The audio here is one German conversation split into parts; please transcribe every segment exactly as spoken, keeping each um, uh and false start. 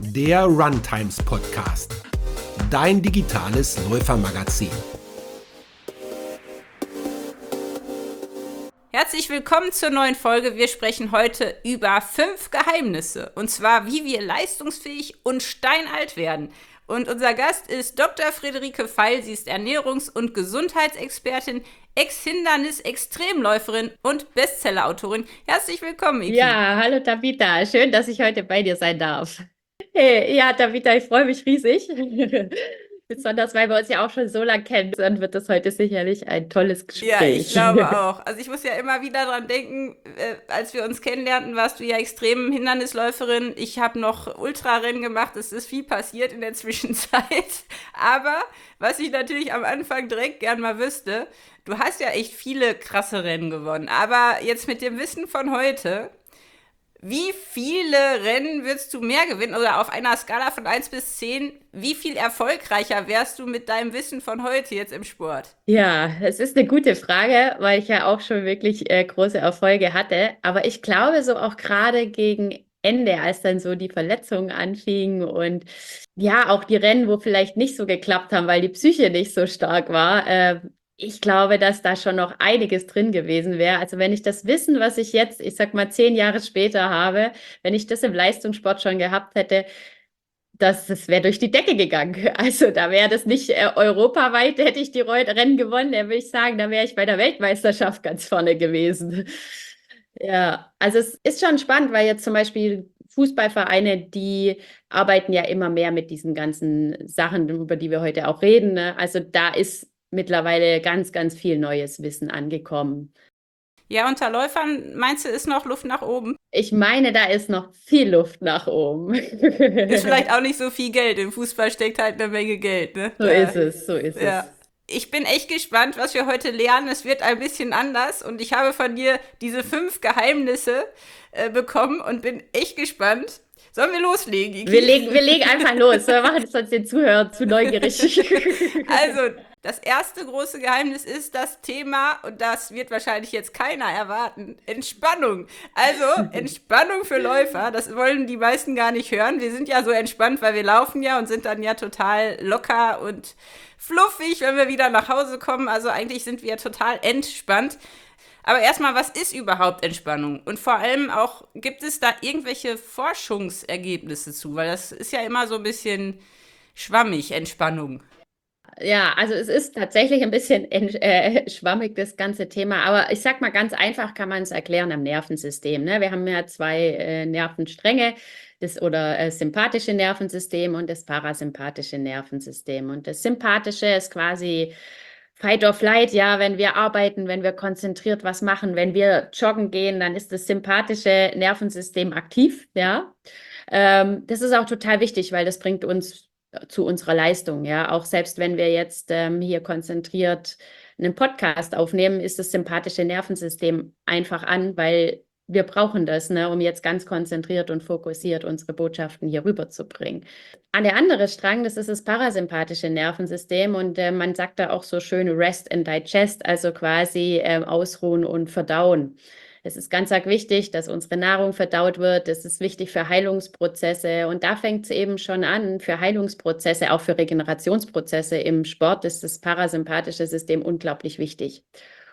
der Runtimes Podcast, dein digitales Läufermagazin. Herzlich willkommen zur neuen Folge. Wir sprechen heute über fünf Geheimnisse, und zwar, wie wir leistungsfähig und steinalt werden. Und unser Gast ist Doktor Friederike Pfeil. Sie ist Ernährungs- und Gesundheitsexpertin, Ex-Hindernis-Extremläuferin und Bestsellerautorin. Herzlich willkommen, Iki. Ja, hallo Tabitha, schön, dass ich heute bei dir sein darf. Hey, ja, Tabitha, ich freue mich riesig. Besonders, weil wir uns ja auch schon so lange kennen, dann wird das heute sicherlich ein tolles Gespräch. Ja, ich glaube auch. Also ich muss ja immer wieder dran denken, äh, als wir uns kennenlernten, warst du ja extrem Hindernisläuferin. Ich habe noch Ultrarennen gemacht, es ist viel passiert in der Zwischenzeit. Aber was ich natürlich am Anfang direkt gern mal wüsste, du hast ja echt viele krasse Rennen gewonnen. Aber jetzt mit dem Wissen von heute, wie viele Rennen würdest du mehr gewinnen? Oder auf einer Skala von eins bis zehn, wie viel erfolgreicher wärst du mit deinem Wissen von heute jetzt im Sport? Ja, es ist eine gute Frage, weil ich ja auch schon wirklich äh, große Erfolge hatte. Aber ich glaube, so auch gerade gegen Ende, als dann so die Verletzungen anfingen und ja, auch die Rennen, wo vielleicht nicht so geklappt haben, weil die Psyche nicht so stark war, äh, ich glaube, dass da schon noch einiges drin gewesen wäre. Also wenn ich das Wissen, was ich jetzt, ich sag mal, zehn Jahre später habe, wenn ich das im Leistungssport schon gehabt hätte, das, das wäre durch die Decke gegangen. Also da wäre das nicht äh, europaweit, hätte ich die Rennen gewonnen, da würde ich sagen, da wäre ich bei der Weltmeisterschaft ganz vorne gewesen. Ja, also es ist schon spannend, weil jetzt zum Beispiel Fußballvereine, die arbeiten ja immer mehr mit diesen ganzen Sachen, über die wir heute auch reden. Ne? Also da ist mittlerweile ganz, ganz viel neues Wissen angekommen. Ja, unter Läufern, meinst du, ist noch Luft nach oben? Ich meine, da ist noch viel Luft nach oben. Ist vielleicht auch nicht so viel Geld. Im Fußball steckt halt eine Menge Geld, ne? So ist es, so ist Ja. es. Ich bin echt gespannt, was wir heute lernen. Es wird ein bisschen anders und ich habe von dir diese fünf Geheimnisse äh, bekommen und bin echt gespannt. Sollen wir loslegen, Iki? Wir legen, wir legen einfach los. Wir machen sonst den Zuhörern zu neugierig. Also, das erste große Geheimnis ist das Thema, und das wird wahrscheinlich jetzt keiner erwarten, Entspannung. Also, Entspannung für Läufer, das wollen die meisten gar nicht hören. Wir sind ja so entspannt, weil wir laufen ja und sind dann ja total locker und fluffig, wenn wir wieder nach Hause kommen. Also eigentlich sind wir total entspannt. Aber erstmal, was ist überhaupt Entspannung? Und vor allem auch, gibt es da irgendwelche Forschungsergebnisse zu? Weil das ist ja immer so ein bisschen schwammig, Entspannung. Ja, also es ist tatsächlich ein bisschen äh, schwammig, das ganze Thema. Aber ich sag mal, ganz einfach kann man es erklären am Nervensystem. Ne? Wir haben ja zwei äh, Nervenstränge, das oder äh, sympathische Nervensystem und das parasympathische Nervensystem. Und das sympathische ist quasi Fight or Flight, ja, wenn wir arbeiten, wenn wir konzentriert was machen, wenn wir joggen gehen, dann ist das sympathische Nervensystem aktiv, ja. Ähm, das ist auch total wichtig, weil das bringt uns zu unserer Leistung, ja. Auch selbst wenn wir jetzt ähm, hier konzentriert einen Podcast aufnehmen, ist das sympathische Nervensystem einfach an, weil wir brauchen das, ne, um jetzt ganz konzentriert und fokussiert unsere Botschaften hier rüberzubringen. An der andere Strang, das ist das parasympathische Nervensystem und äh, man sagt da auch so schön Rest and Digest, also quasi äh, ausruhen und verdauen. Es ist ganz arg wichtig, dass unsere Nahrung verdaut wird. Das ist wichtig für Heilungsprozesse. Und da fängt es eben schon an, für Heilungsprozesse, auch für Regenerationsprozesse im Sport ist das parasympathische System unglaublich wichtig.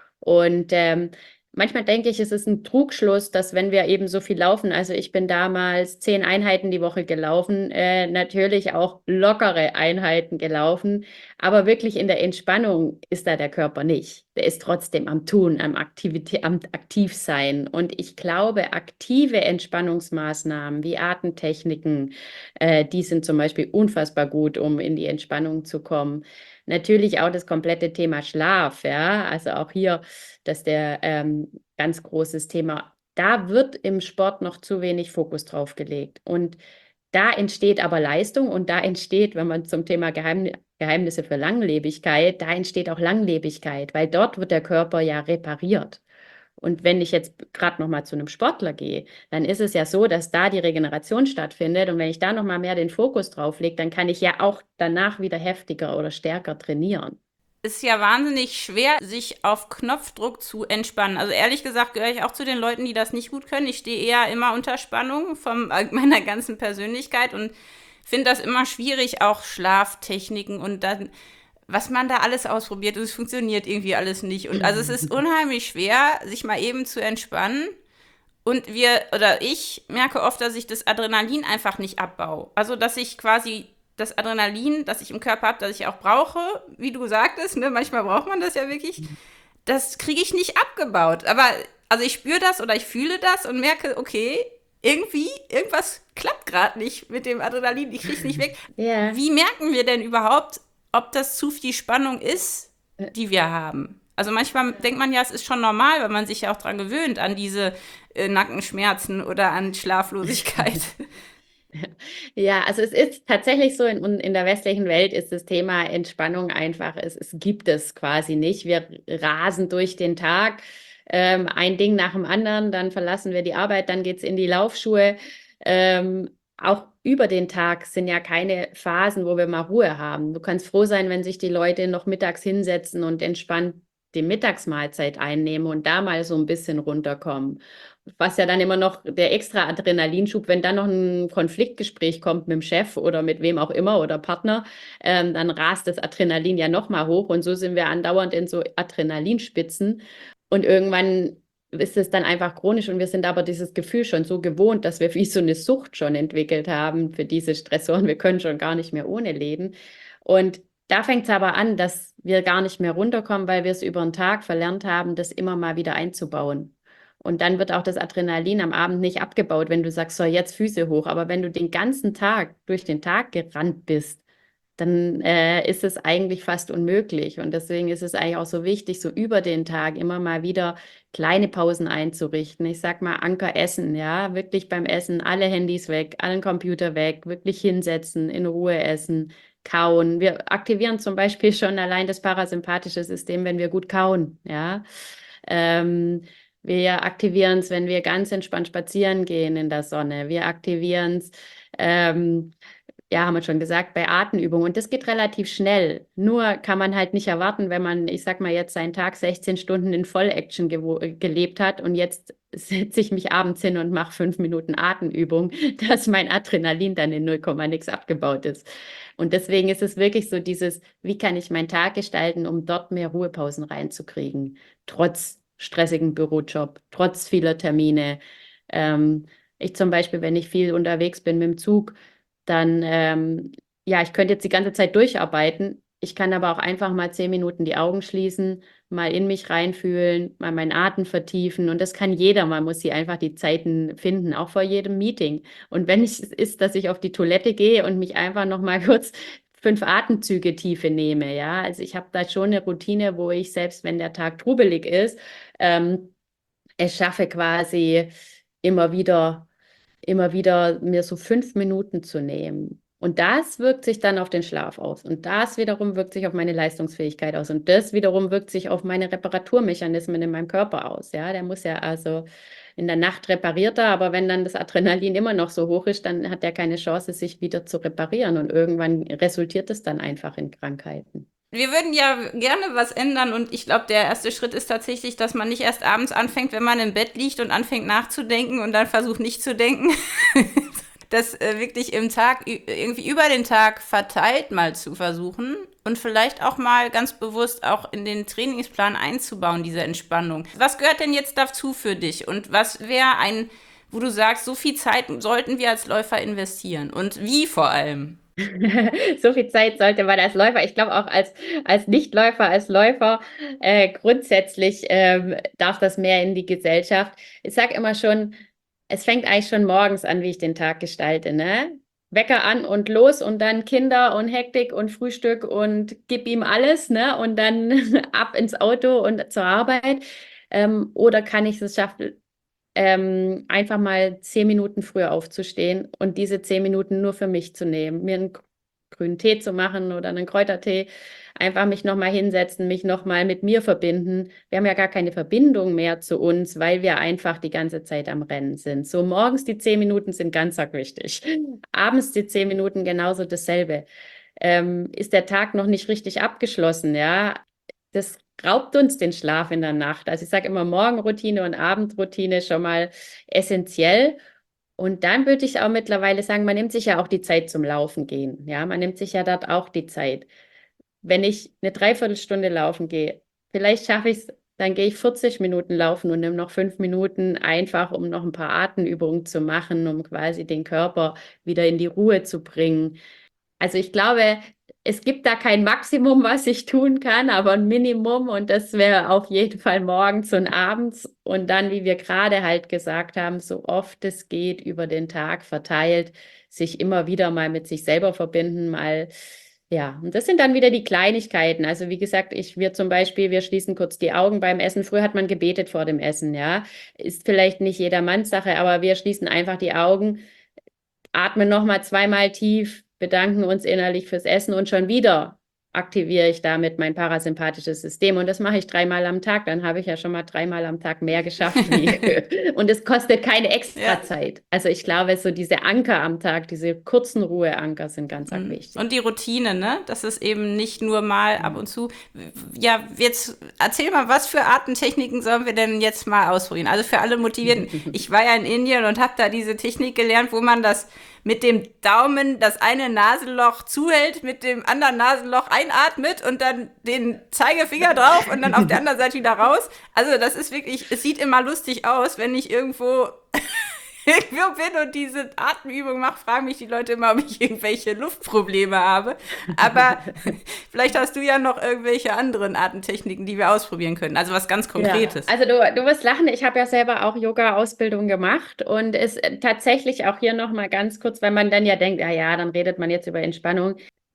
Und ähm, manchmal denke ich, es ist ein Trugschluss, dass wenn wir eben so viel laufen, also ich bin damals zehn Einheiten die Woche gelaufen, äh, natürlich auch lockere Einheiten gelaufen, aber wirklich in der Entspannung ist da der Körper nicht. Der ist trotzdem am Tun, am, Aktivität, am Aktivsein. Und ich glaube, aktive Entspannungsmaßnahmen wie Atemtechniken, äh, die sind zum Beispiel unfassbar gut, um in die Entspannung zu kommen. Natürlich auch das komplette Thema Schlaf, ja, also auch hier, dass der ähm, ganz großes Thema, da wird im Sport noch zu wenig Fokus drauf gelegt. Und da entsteht aber Leistung und da entsteht, wenn man zum Thema Geheim Geheimnisse für Langlebigkeit, da entsteht auch Langlebigkeit, weil dort wird der Körper ja repariert. Und wenn ich jetzt gerade noch mal zu einem Sportler gehe, dann ist es ja so, dass da die Regeneration stattfindet. Und wenn ich da noch mal mehr den Fokus drauf lege, dann kann ich ja auch danach wieder heftiger oder stärker trainieren. ist ja wahnsinnig schwer, sich auf Knopfdruck zu entspannen. Also ehrlich gesagt gehöre ich auch zu den Leuten, die das nicht gut können. Ich stehe eher immer unter Spannung von meiner ganzen Persönlichkeit und finde das immer schwierig, auch Schlaftechniken und dann, was man da alles ausprobiert und es funktioniert irgendwie alles nicht. Und also es ist unheimlich schwer, sich mal eben zu entspannen. Und wir, oder ich merke oft, dass ich das Adrenalin einfach nicht abbaue. Also, dass ich quasi das Adrenalin, das ich im Körper habe, das ich auch brauche, wie du sagtest, ne, manchmal braucht man das ja wirklich, das kriege ich nicht abgebaut. Aber, also ich spüre das oder ich fühle das und merke, okay, irgendwie, irgendwas klappt gerade nicht mit dem Adrenalin, ich kriege es nicht weg. Ja. Wie merken wir denn überhaupt, ob das zu viel Spannung ist, die wir haben? Also manchmal denkt man ja, es ist schon normal, weil man sich ja auch dran gewöhnt, an diese äh, Nackenschmerzen oder an Schlaflosigkeit. Ja, also es ist tatsächlich so, in, in der westlichen Welt ist das Thema Entspannung einfach, es, es gibt es quasi nicht. Wir rasen durch den Tag, ähm, ein Ding nach dem anderen, dann verlassen wir die Arbeit, dann geht es in die Laufschuhe. Ähm, auch über den Tag sind ja keine Phasen, wo wir mal Ruhe haben. Du kannst froh sein, wenn sich die Leute noch mittags hinsetzen und entspannt die Mittagsmahlzeit einnehmen und da mal so ein bisschen runterkommen. Was ja dann immer noch der extra Adrenalinschub, wenn dann noch ein Konfliktgespräch kommt mit dem Chef oder mit wem auch immer oder Partner, ähm, dann rast das Adrenalin ja noch mal hoch und so sind wir andauernd in so Adrenalinspitzen und irgendwann ist es dann einfach chronisch und wir sind aber dieses Gefühl schon so gewohnt, dass wir wie so eine Sucht schon entwickelt haben für diese Stressoren. Wir können schon gar nicht mehr ohne leben. Und da fängt es aber an, dass wir gar nicht mehr runterkommen, weil wir es über den Tag verlernt haben, das immer mal wieder einzubauen. Und dann wird auch das Adrenalin am Abend nicht abgebaut, wenn du sagst, so jetzt Füße hoch. Aber wenn du den ganzen Tag durch den Tag gerannt bist, dann äh, ist es eigentlich fast unmöglich. Und deswegen ist es eigentlich auch so wichtig, so über den Tag immer mal wieder kleine Pausen einzurichten. Ich sag mal Anker essen, ja, wirklich beim Essen alle Handys weg, allen Computer weg, wirklich hinsetzen, in Ruhe essen, kauen. Wir aktivieren zum Beispiel schon allein das parasympathische System, wenn wir gut kauen, ja. Ähm, Wir aktivieren es, wenn wir ganz entspannt spazieren gehen in der Sonne. Wir aktivieren es, ähm, ja, haben wir schon gesagt, bei Atemübungen. Und das geht relativ schnell. Nur kann man halt nicht erwarten, wenn man, ich sag mal, jetzt seinen Tag sechzehn Stunden in Vollaction gelebt hat und jetzt setze ich mich abends hin und mache fünf Minuten Atemübung, dass mein Adrenalin dann in null Komma nix abgebaut ist. Und deswegen ist es wirklich so dieses, wie kann ich meinen Tag gestalten, um dort mehr Ruhepausen reinzukriegen, trotz stressigen Bürojob, trotz vieler Termine. Ähm, ich zum Beispiel, wenn ich viel unterwegs bin mit dem Zug, dann, ähm, ja, ich könnte jetzt die ganze Zeit durcharbeiten. Ich kann aber auch einfach mal zehn Minuten die Augen schließen, mal in mich reinfühlen, mal meinen Atem vertiefen. Und das kann jeder. Man muss hier einfach die Zeiten finden, auch vor jedem Meeting. Und wenn es ist, dass ich auf die Toilette gehe und mich einfach noch mal kurz fünf Atemzüge Tiefe nehme, ja. Also ich habe da schon eine Routine, wo ich, selbst wenn der Tag trubelig ist, ähm, es schaffe quasi immer wieder immer wieder mir so fünf Minuten zu nehmen. Und das wirkt sich dann auf den Schlaf aus. Und das wiederum wirkt sich auf meine Leistungsfähigkeit aus. Und das wiederum wirkt sich auf meine Reparaturmechanismen in meinem Körper aus. Ja, der muss ja also in der Nacht repariert er, aber wenn dann das Adrenalin immer noch so hoch ist, dann hat er keine Chance, sich wieder zu reparieren. Und irgendwann resultiert es dann einfach in Krankheiten. Wir würden ja gerne was ändern und ich glaube, der erste Schritt ist tatsächlich, dass man nicht erst abends anfängt, wenn man im Bett liegt und anfängt nachzudenken und dann versucht nicht zu denken. Das äh, wirklich im Tag, irgendwie über den Tag verteilt mal zu versuchen und vielleicht auch mal ganz bewusst auch in den Trainingsplan einzubauen, diese Entspannung. Was gehört denn jetzt dazu für dich und was wäre ein, wo du sagst, so viel Zeit sollten wir als Läufer investieren und wie vor allem? So viel Zeit sollte man als Läufer, ich glaube auch als, als Nichtläufer, als Läufer, äh, grundsätzlich ähm, darf das mehr in die Gesellschaft. Ich sage immer schon, es fängt eigentlich schon morgens an, wie ich den Tag gestalte, ne? Wecker an und los und dann Kinder und Hektik und Frühstück und gib ihm alles, ne? Und dann ab ins Auto und zur Arbeit. Ähm, oder kann ich es schaffen, ähm, einfach mal zehn Minuten früher aufzustehen und diese zehn Minuten nur für mich zu nehmen, mir einen grünen Tee zu machen oder einen Kräutertee, einfach mich nochmal hinsetzen, mich nochmal mit mir verbinden. Wir haben ja gar keine Verbindung mehr zu uns, weil wir einfach die ganze Zeit am Rennen sind. So morgens die zehn Minuten sind ganz arg wichtig. Abends die zehn Minuten genauso dasselbe. Ähm, ist der Tag noch nicht richtig abgeschlossen, ja, das raubt uns den Schlaf in der Nacht. Also ich sage immer Morgenroutine und Abendroutine schon mal essentiell. Und dann würde ich auch mittlerweile sagen, man nimmt sich ja auch die Zeit zum Laufen gehen. Ja, man nimmt sich ja dort auch die Zeit. Wenn ich eine Dreiviertelstunde laufen gehe, vielleicht schaffe ich es, dann gehe ich vierzig Minuten laufen und nehme noch fünf Minuten einfach, um noch ein paar Atemübungen zu machen, um quasi den Körper wieder in die Ruhe zu bringen. Also ich glaube, es gibt da kein Maximum, was ich tun kann, aber ein Minimum und das wäre auf jeden Fall morgens und abends und dann, wie wir gerade halt gesagt haben, so oft es geht über den Tag verteilt, sich immer wieder mal mit sich selber verbinden, mal, ja, und das sind dann wieder die Kleinigkeiten. Also wie gesagt, ich, wir zum Beispiel, wir schließen kurz die Augen beim Essen. Früher hat man gebetet vor dem Essen, ja. Ist vielleicht nicht jedermanns Sache, aber wir schließen einfach die Augen, atmen nochmal zweimal tief, bedanken uns innerlich fürs Essen und schon wieder aktiviere ich damit mein parasympathisches System. Und das mache ich dreimal am Tag. Dann habe ich ja schon mal dreimal am Tag mehr geschafft. Wie und es kostet keine extra Ja. Zeit. Also ich glaube, so diese Anker am Tag, diese kurzen Ruheanker sind ganz, ganz wichtig. Und die Routine, ne? Das ist eben nicht nur mal ab und zu. Ja, jetzt erzähl mal, was für Atemtechniken sollen wir denn jetzt mal ausprobieren? Also für alle Motivierten. Ich war ja in Indien und habe da diese Technik gelernt, wo man das mit dem Daumen das eine Nasenloch zuhält, mit dem anderen Nasenloch einatmet und dann den Zeigefinger drauf und dann auf der anderen Seite wieder raus. Also das ist wirklich, es sieht immer lustig aus, wenn ich irgendwo irgendwo bin und diese Atemübung mache, fragen mich die Leute immer, ob ich irgendwelche Luftprobleme habe. Aber vielleicht hast du ja noch irgendwelche anderen Atemtechniken, die wir ausprobieren können. Also was ganz Konkretes. Ja, also du, du wirst lachen, ich habe ja selber auch Yoga-Ausbildung gemacht und es äh, tatsächlich auch hier nochmal ganz kurz, weil man dann ja denkt, ja, ja, dann redet man jetzt über Entspannung.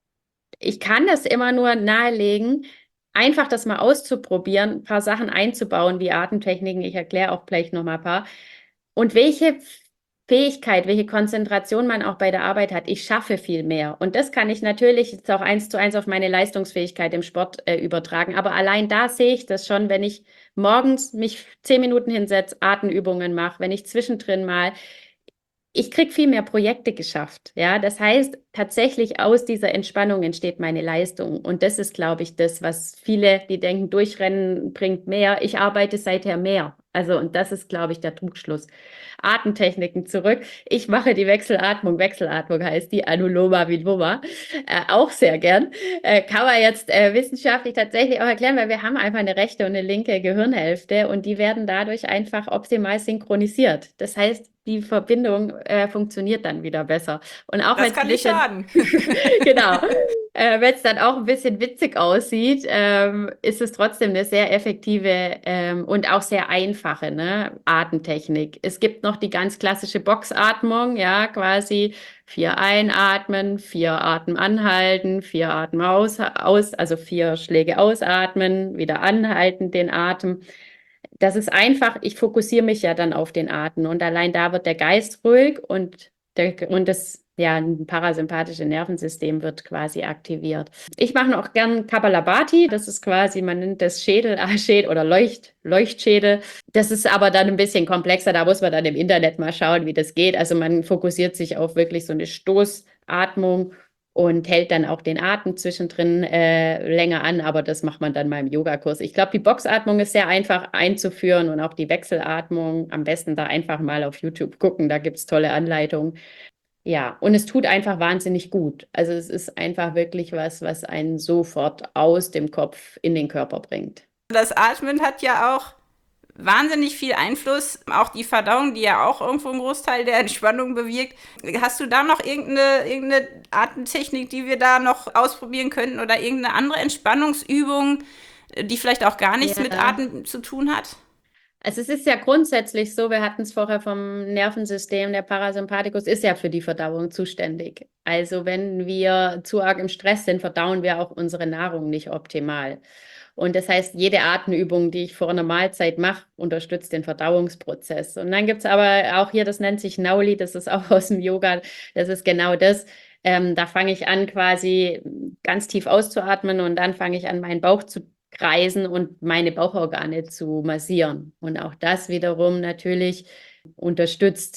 Ich kann das immer nur nahelegen, einfach das mal auszuprobieren, ein paar Sachen einzubauen, wie Atemtechniken. Ich erkläre auch gleich nochmal ein paar. Und welche Fähigkeit, welche Konzentration man auch bei der Arbeit hat. Ich schaffe viel mehr. Und das kann ich natürlich jetzt auch eins zu eins auf meine Leistungsfähigkeit im Sport äh, übertragen. Aber allein da sehe ich das schon, wenn ich morgens mich zehn Minuten hinsetze, Atemübungen mache, wenn ich zwischendrin mal, ich kriege viel mehr Projekte geschafft. Ja, das heißt, tatsächlich aus dieser Entspannung entsteht meine Leistung. Und das ist, glaube ich, das, was viele, die denken, durchrennen bringt mehr. Ich arbeite seither mehr. Also, und das ist, glaube ich, der Trugschluss. Atemtechniken zurück. Ich mache die Wechselatmung. Wechselatmung heißt die Anuloma Viloma. Äh, auch sehr gern. Äh, kann man jetzt äh, wissenschaftlich tatsächlich auch erklären, weil wir haben einfach eine rechte und eine linke Gehirnhälfte und die werden dadurch einfach optimal synchronisiert. Das heißt, die Verbindung äh, funktioniert dann wieder besser. Und auch Das wenn's kann ein nicht bisschen, schaden. genau. Äh, wenn es dann auch ein bisschen witzig aussieht, ähm, ist es trotzdem eine sehr effektive ähm, und auch sehr einfache, ne, Atemtechnik. Es gibt noch die ganz klassische Boxatmung, ja, quasi vier einatmen, vier Atem anhalten, vier Atem aus, aus, also vier Schläge ausatmen, wieder anhalten den Atem. Das ist einfach, ich fokussiere mich ja dann auf den Atem und allein da wird der Geist ruhig und, der, und das ja, ein parasympathische Nervensystem wird quasi aktiviert. Ich mache noch gern Kapalabhati, das ist quasi, man nennt das Schädel, Schädel oder Leucht, Leuchtschädel. Das ist aber dann ein bisschen komplexer, da muss man dann im Internet mal schauen, wie das geht. Also man fokussiert sich auf wirklich so eine Stoßatmung und hält dann auch den Atem zwischendrin äh, länger an, aber das macht man dann mal im Yogakurs. Ich glaube, die Boxatmung ist sehr einfach einzuführen und auch die Wechselatmung. Am besten da einfach mal auf YouTube gucken, da gibt es tolle Anleitungen. Ja, und es tut einfach wahnsinnig gut. Also es ist einfach wirklich was, was einen sofort aus dem Kopf in den Körper bringt. Das Atmen hat ja auch wahnsinnig viel Einfluss, auch die Verdauung, die ja auch irgendwo einen Großteil der Entspannung bewirkt. Hast du da noch irgendeine, irgendeine Atemtechnik, die wir da noch ausprobieren könnten oder irgendeine andere Entspannungsübung, die vielleicht auch gar nichts Ja. mit Atmen zu tun hat? Also es ist ja grundsätzlich so, wir hatten es vorher vom Nervensystem, der Parasympathikus ist ja für die Verdauung zuständig. Also wenn wir zu arg im Stress sind, verdauen wir auch unsere Nahrung nicht optimal. Und das heißt, jede Atemübung, die ich vor einer Mahlzeit mache, unterstützt den Verdauungsprozess. Und dann gibt es aber auch hier, das nennt sich Nauli, das ist auch aus dem Yoga, das ist genau das. Ähm, da fange ich an, quasi ganz tief auszuatmen und dann fange ich an, meinen Bauch zu kreisen und meine Bauchorgane zu massieren. Und auch das wiederum natürlich unterstützt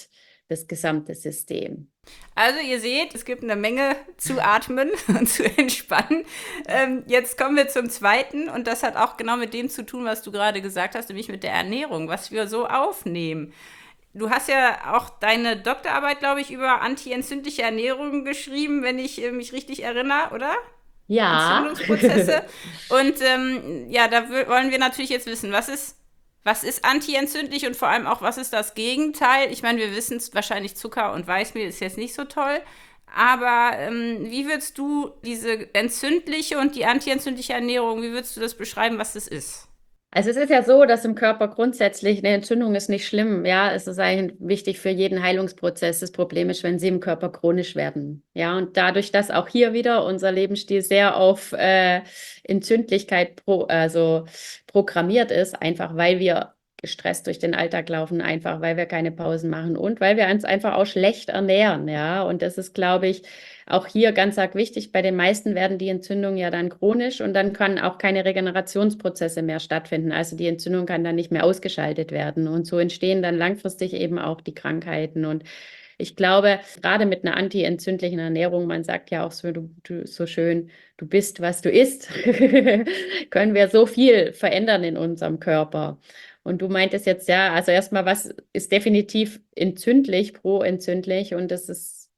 das gesamte System. Also ihr seht, es gibt eine Menge zu atmen und zu entspannen. Ähm, jetzt kommen wir zum zweiten und das hat auch genau mit dem zu tun, was du gerade gesagt hast, nämlich mit der Ernährung, was wir so aufnehmen. Du hast ja auch deine Doktorarbeit, glaube ich, über antientzündliche Ernährung geschrieben, wenn ich äh, mich richtig erinnere, oder? Ja, Entzündungsprozesse. Und ähm, ja, da w- wollen wir natürlich jetzt wissen, was ist, was ist antientzündlich und vor allem auch, was ist das Gegenteil? Ich meine, wir wissen es wahrscheinlich, Zucker und Weißmehl ist jetzt nicht so toll. Aber ähm, wie würdest du diese entzündliche und die antientzündliche Ernährung, wie würdest du das beschreiben, was das ist? also es ist ja so, dass im Körper grundsätzlich eine Entzündung ist nicht schlimm. Ja, es ist eigentlich wichtig für jeden Heilungsprozess. Das Problem ist, wenn sie im Körper chronisch werden. Ja, und dadurch, dass auch hier wieder unser Lebensstil sehr auf äh, Entzündlichkeit pro, also programmiert ist, einfach weil wir gestresst durch den Alltag laufen, einfach weil wir keine Pausen machen und weil wir uns einfach auch schlecht ernähren. Ja, und das ist, glaube ich, auch hier ganz arg wichtig. Bei den meisten werden die Entzündungen ja dann chronisch und dann können auch keine Regenerationsprozesse mehr stattfinden. Also die Entzündung kann dann nicht mehr ausgeschaltet werden. Und so entstehen dann langfristig eben auch die Krankheiten. Und ich glaube, gerade mit einer antientzündlichen Ernährung, man sagt ja auch so, du, du, so schön, du bist, was du isst, können wir so viel verändern in unserem Körper. Und du meintest jetzt ja, also erstmal, was ist definitiv entzündlich, proentzündlich und das ist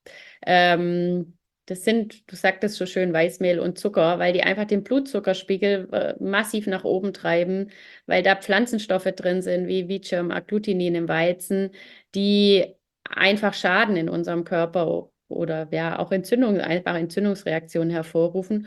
ähm, das sind, du sagtest so schön, Weißmehl und Zucker, weil die einfach den Blutzuckerspiegel äh, massiv nach oben treiben, weil da Pflanzenstoffe drin sind, wie Vitrum, Agglutinin im Weizen, die einfach Schaden in unserem Körper oder ja auch Entzündungen, einfach Entzündungsreaktionen hervorrufen.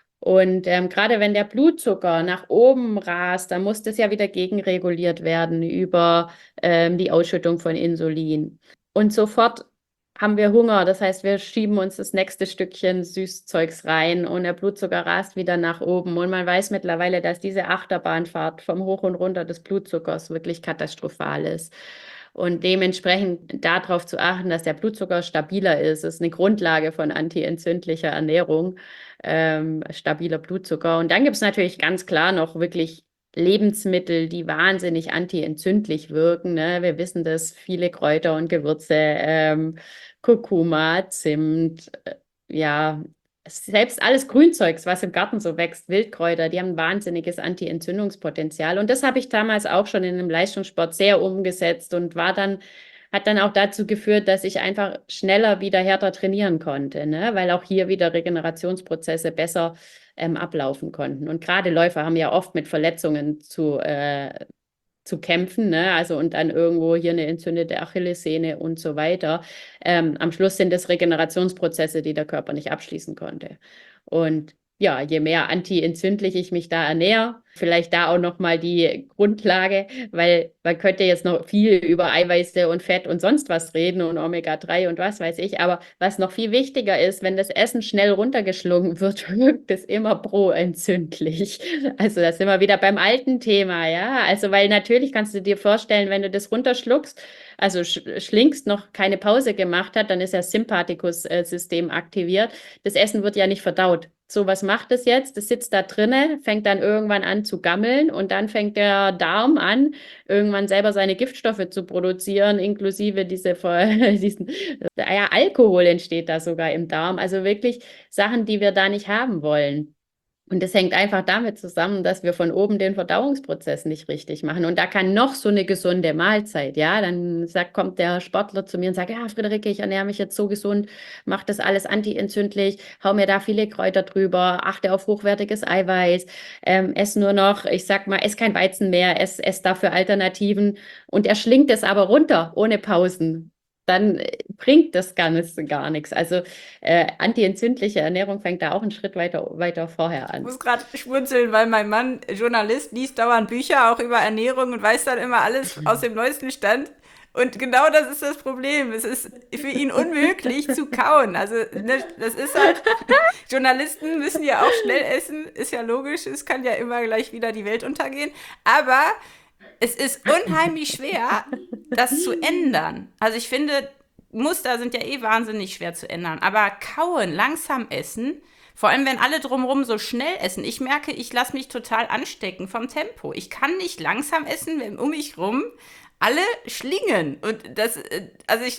Und ähm, gerade wenn der Blutzucker nach oben rast, dann muss das ja wieder gegenreguliert werden über ähm, die Ausschüttung von Insulin. Und sofort haben wir Hunger. Das heißt, wir schieben uns das nächste Stückchen Süßzeugs rein und der Blutzucker rast wieder nach oben. Und man weiß mittlerweile, dass diese Achterbahnfahrt vom Hoch und Runter des Blutzuckers wirklich katastrophal ist. Und dementsprechend darauf zu achten, dass der Blutzucker stabiler ist, ist eine Grundlage von antientzündlicher Ernährung, ähm, stabiler Blutzucker. Und dann gibt es natürlich ganz klar noch wirklich Lebensmittel, die wahnsinnig antientzündlich wirken. Ne? Wir wissen, dass viele Kräuter und Gewürze, ähm, Kurkuma, Zimt, äh, ja, selbst alles Grünzeugs, was im Garten so wächst, Wildkräuter, die haben ein wahnsinniges Anti-Entzündungspotenzial. Und das habe ich damals auch schon in einem Leistungssport sehr umgesetzt und war dann, hat dann auch dazu geführt, dass ich einfach schneller wieder härter trainieren konnte, ne? Weil auch hier wieder Regenerationsprozesse besser ähm, ablaufen konnten. Und gerade Läufer haben ja oft mit Verletzungen zu, äh, zu kämpfen, ne? Also und dann irgendwo hier eine entzündete Achillessehne und so weiter. Ähm, am Schluss sind es Regenerationsprozesse, die der Körper nicht abschließen konnte. Und ja, je mehr antientzündlich ich mich da ernähre, vielleicht da auch nochmal die Grundlage, weil man könnte jetzt noch viel über Eiweiße und Fett und sonst was reden und Omega drei und was weiß ich, aber was noch viel wichtiger ist, wenn das Essen schnell runtergeschlungen wird, wirkt es immer proentzündlich. Also da sind wir wieder beim alten Thema, ja, also weil natürlich kannst du dir vorstellen, wenn du das runterschluckst, also sch schlingst, noch keine Pause gemacht hat, dann ist das Sympathikus-System aktiviert. Das Essen wird ja nicht verdaut. So, was macht es jetzt? Das sitzt da drinnen, fängt dann irgendwann an zu gammeln und dann fängt der Darm an, irgendwann selber seine Giftstoffe zu produzieren, inklusive diese, diesen, ja, Alkohol entsteht da sogar im Darm. Also wirklich Sachen, die wir da nicht haben wollen. Und das hängt einfach damit zusammen, dass wir von oben den Verdauungsprozess nicht richtig machen. Und da kann noch so eine gesunde Mahlzeit, ja, dann sagt, kommt der Sportler zu mir und sagt, ja, Friederike, ich ernähre mich jetzt so gesund, mache das alles antientzündlich, hau mir da viele Kräuter drüber, achte auf hochwertiges Eiweiß, ähm, ess nur noch, ich sag mal, ess kein Weizen mehr, ess, ess dafür Alternativen. Und er schlingt es aber runter, ohne Pausen. Dann bringt das gar, nicht, gar nichts. Also äh, antientzündliche Ernährung fängt da auch einen Schritt weiter, weiter vorher an. Ich muss gerade schmunzeln, weil mein Mann, Journalist, liest dauernd Bücher auch über Ernährung und weiß dann immer alles aus dem neuesten Stand. Und genau das ist das Problem. Es ist für ihn unmöglich zu kauen. Also ne, das ist halt, Journalisten müssen ja auch schnell essen, ist ja logisch, es kann ja immer gleich wieder die Welt untergehen. Aber es ist unheimlich schwer, das zu ändern. Also ich finde, Muster sind ja eh wahnsinnig schwer zu ändern. Aber kauen, langsam essen, vor allem wenn alle drumherum so schnell essen. Ich merke, ich lasse mich total anstecken vom Tempo. Ich kann nicht langsam essen, wenn um mich rum alle schlingen. Und das, also ich,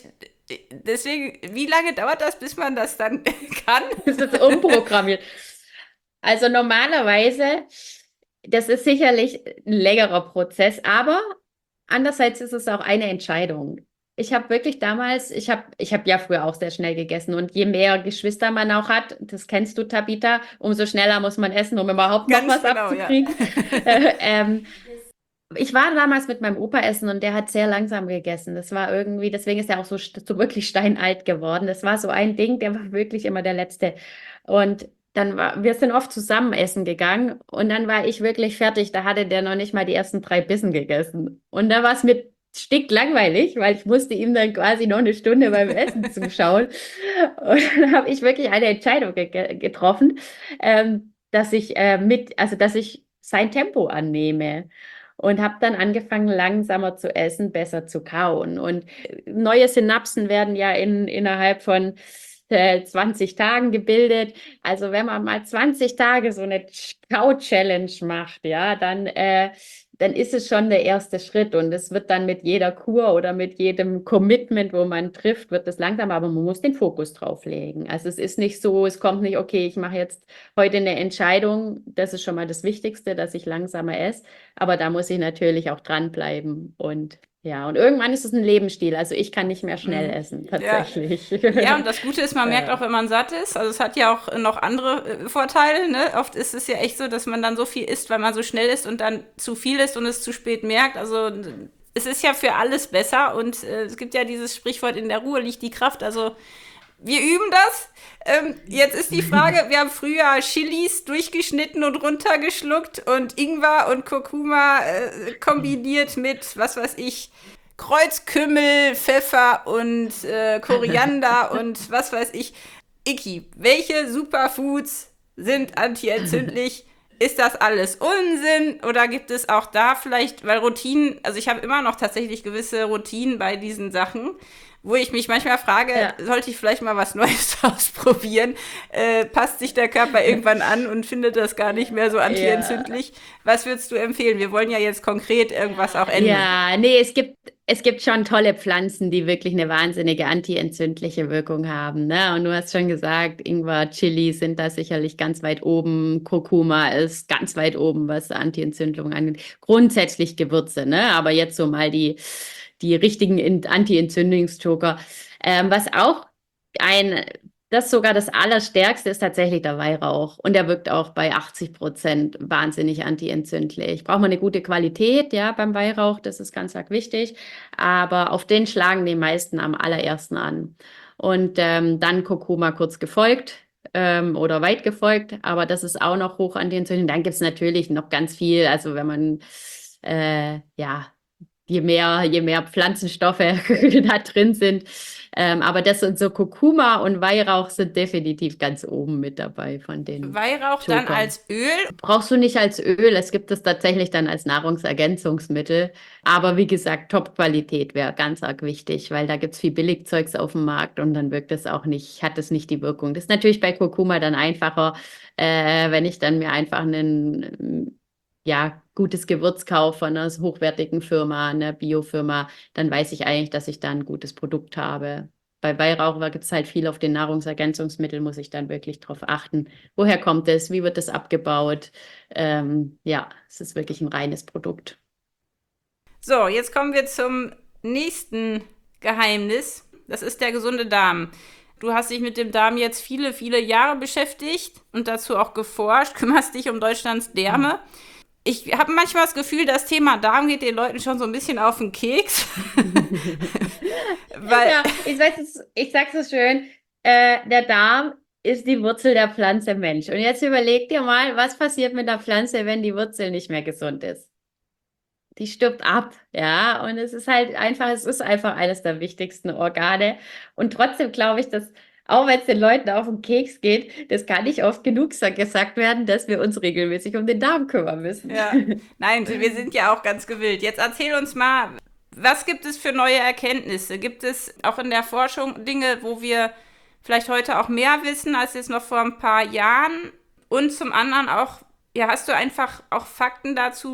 deswegen, wie lange dauert das, bis man das dann kann? Das ist umprogrammiert. Also normalerweise, das ist sicherlich ein längerer Prozess, aber andererseits ist es auch eine Entscheidung. Ich habe wirklich damals, ich habe ich hab ja früher auch sehr schnell gegessen und je mehr Geschwister man auch hat, das kennst du, Tabitha, umso schneller muss man essen, um überhaupt noch Ganz was genau, abzukriegen. ja. äh, ähm, ich war damals mit meinem Opa essen und der hat sehr langsam gegessen. Das war irgendwie, deswegen ist er auch so, so wirklich steinalt geworden. Das war so ein Ding, der war wirklich immer der Letzte. Und dann war, wir sind oft zusammen essen gegangen und dann war ich wirklich fertig. Da hatte der noch nicht mal die ersten drei Bissen gegessen. Und da war es mir sticklangweilig, weil ich musste ihm dann quasi noch eine Stunde beim Essen zuschauen. Und dann habe ich wirklich eine Entscheidung ge getroffen, ähm, dass ich äh, mit, also dass ich sein Tempo annehme. Und habe dann angefangen, langsamer zu essen, besser zu kauen. Und neue Synapsen werden ja in, innerhalb von äh, zwanzig Tagen gebildet. Also wenn man mal zwanzig Tage so eine Kau-Challenge macht, ja, dann, äh, dann ist es schon der erste Schritt. Und es wird dann mit jeder Kur oder mit jedem Commitment, wo man trifft, wird es langsam, aber man muss den Fokus drauf legen. Also es ist nicht so, es kommt nicht, okay, ich mache jetzt heute eine Entscheidung. Das ist schon mal das Wichtigste, dass ich langsamer esse. Aber da muss ich natürlich auch dranbleiben. Und ja, und irgendwann ist es ein Lebensstil. Also ich kann nicht mehr schnell essen, tatsächlich. Ja. Ja, und das Gute ist, man merkt auch, wenn man satt ist. Also es hat ja auch noch andere äh, Vorteile. Ne? Oft ist es ja echt so, dass man dann so viel isst, weil man so schnell isst und dann zu viel isst und es zu spät merkt. Also es ist ja für alles besser. Und äh, es gibt ja dieses Sprichwort, in der Ruhe liegt die Kraft. Also wir üben das. Ähm, jetzt ist die Frage, wir haben früher Chilis durchgeschnitten und runtergeschluckt und Ingwer und Kurkuma äh, kombiniert mit, was weiß ich, Kreuzkümmel, Pfeffer und äh, Koriander und was weiß ich. Iki, welche Superfoods sind antientzündlich? Ist das alles Unsinn oder gibt es auch da vielleicht, weil Routinen, also ich habe immer noch tatsächlich gewisse Routinen bei diesen Sachen, wo ich mich manchmal frage, ja. sollte ich vielleicht mal was Neues ausprobieren? Äh, passt sich der Körper irgendwann an und findet das gar nicht mehr so antientzündlich? Ja. Was würdest du empfehlen? Wir wollen ja jetzt konkret irgendwas auch ändern. Ja, nee, es gibt, es gibt schon tolle Pflanzen, die wirklich eine wahnsinnige antientzündliche Wirkung haben. Ne? Und du hast schon gesagt, Ingwer, Chili sind da sicherlich ganz weit oben. Kurkuma ist ganz weit oben, was Antientzündung angeht. Grundsätzlich Gewürze, ne? Aber jetzt so mal die die richtigen Anti-Entzündungsjoker. Ähm, was auch ein, das sogar das Allerstärkste ist tatsächlich der Weihrauch. Und der wirkt auch bei achtzig Prozent wahnsinnig anti-entzündlich. Braucht man eine gute Qualität, ja, beim Weihrauch, das ist ganz arg wichtig. Aber auf den schlagen die meisten am allerersten an. Und ähm, dann Kurkuma kurz gefolgt. Ähm, oder weit gefolgt, aber das ist auch noch hoch anti-entzündlich. Dann gibt es natürlich noch ganz viel, also wenn man, äh, ja, je mehr, je mehr Pflanzenstoffe da drin sind. Ähm, aber das sind so Kurkuma und Weihrauch sind definitiv ganz oben mit dabei von den Weihrauch Jokern. Dann als Öl? Brauchst du nicht als Öl, es gibt es tatsächlich dann als Nahrungsergänzungsmittel. Aber wie gesagt, Top-Qualität wäre ganz arg wichtig, weil da gibt es viel Billigzeugs auf dem Markt und dann wirkt es auch nicht, hat es nicht die Wirkung. Das ist natürlich bei Kurkuma dann einfacher, äh, wenn ich dann mir einfach einen ja, gutes Gewürz kaufe von einer hochwertigen Firma, einer Biofirma, dann weiß ich eigentlich, dass ich da ein gutes Produkt habe. Bei Weihrauch gibt es halt viel auf den Nahrungsergänzungsmitteln, muss ich dann wirklich drauf achten. Woher kommt es? Wie wird es abgebaut? Ähm, ja, es ist wirklich ein reines Produkt. So, jetzt kommen wir zum nächsten Geheimnis. Das ist der gesunde Darm. Du hast dich mit dem Darm jetzt viele, viele Jahre beschäftigt und dazu auch geforscht, kümmerst dich um Deutschlands Därme. Mhm. Ich habe manchmal das Gefühl, das Thema Darm geht den Leuten schon so ein bisschen auf den Keks. Weil ja, ich sag's es, ich sag's so schön, äh, der Darm ist die Wurzel der Pflanze Mensch. Und jetzt überleg dir mal, was passiert mit der Pflanze, wenn die Wurzel nicht mehr gesund ist? Die stirbt ab, ja. Und es ist halt einfach, es ist einfach eines der wichtigsten Organe. Und trotzdem glaube ich, dass auch wenn es den Leuten auf den Keks geht, das kann nicht oft genug gesagt werden, dass wir uns regelmäßig um den Darm kümmern müssen. Ja. Nein, wir sind ja auch ganz gewillt. Jetzt erzähl uns mal, was gibt es für neue Erkenntnisse? Gibt es auch in der Forschung Dinge, wo wir vielleicht heute auch mehr wissen als jetzt noch vor ein paar Jahren? Und zum anderen auch, ja, hast du einfach auch Fakten dazu,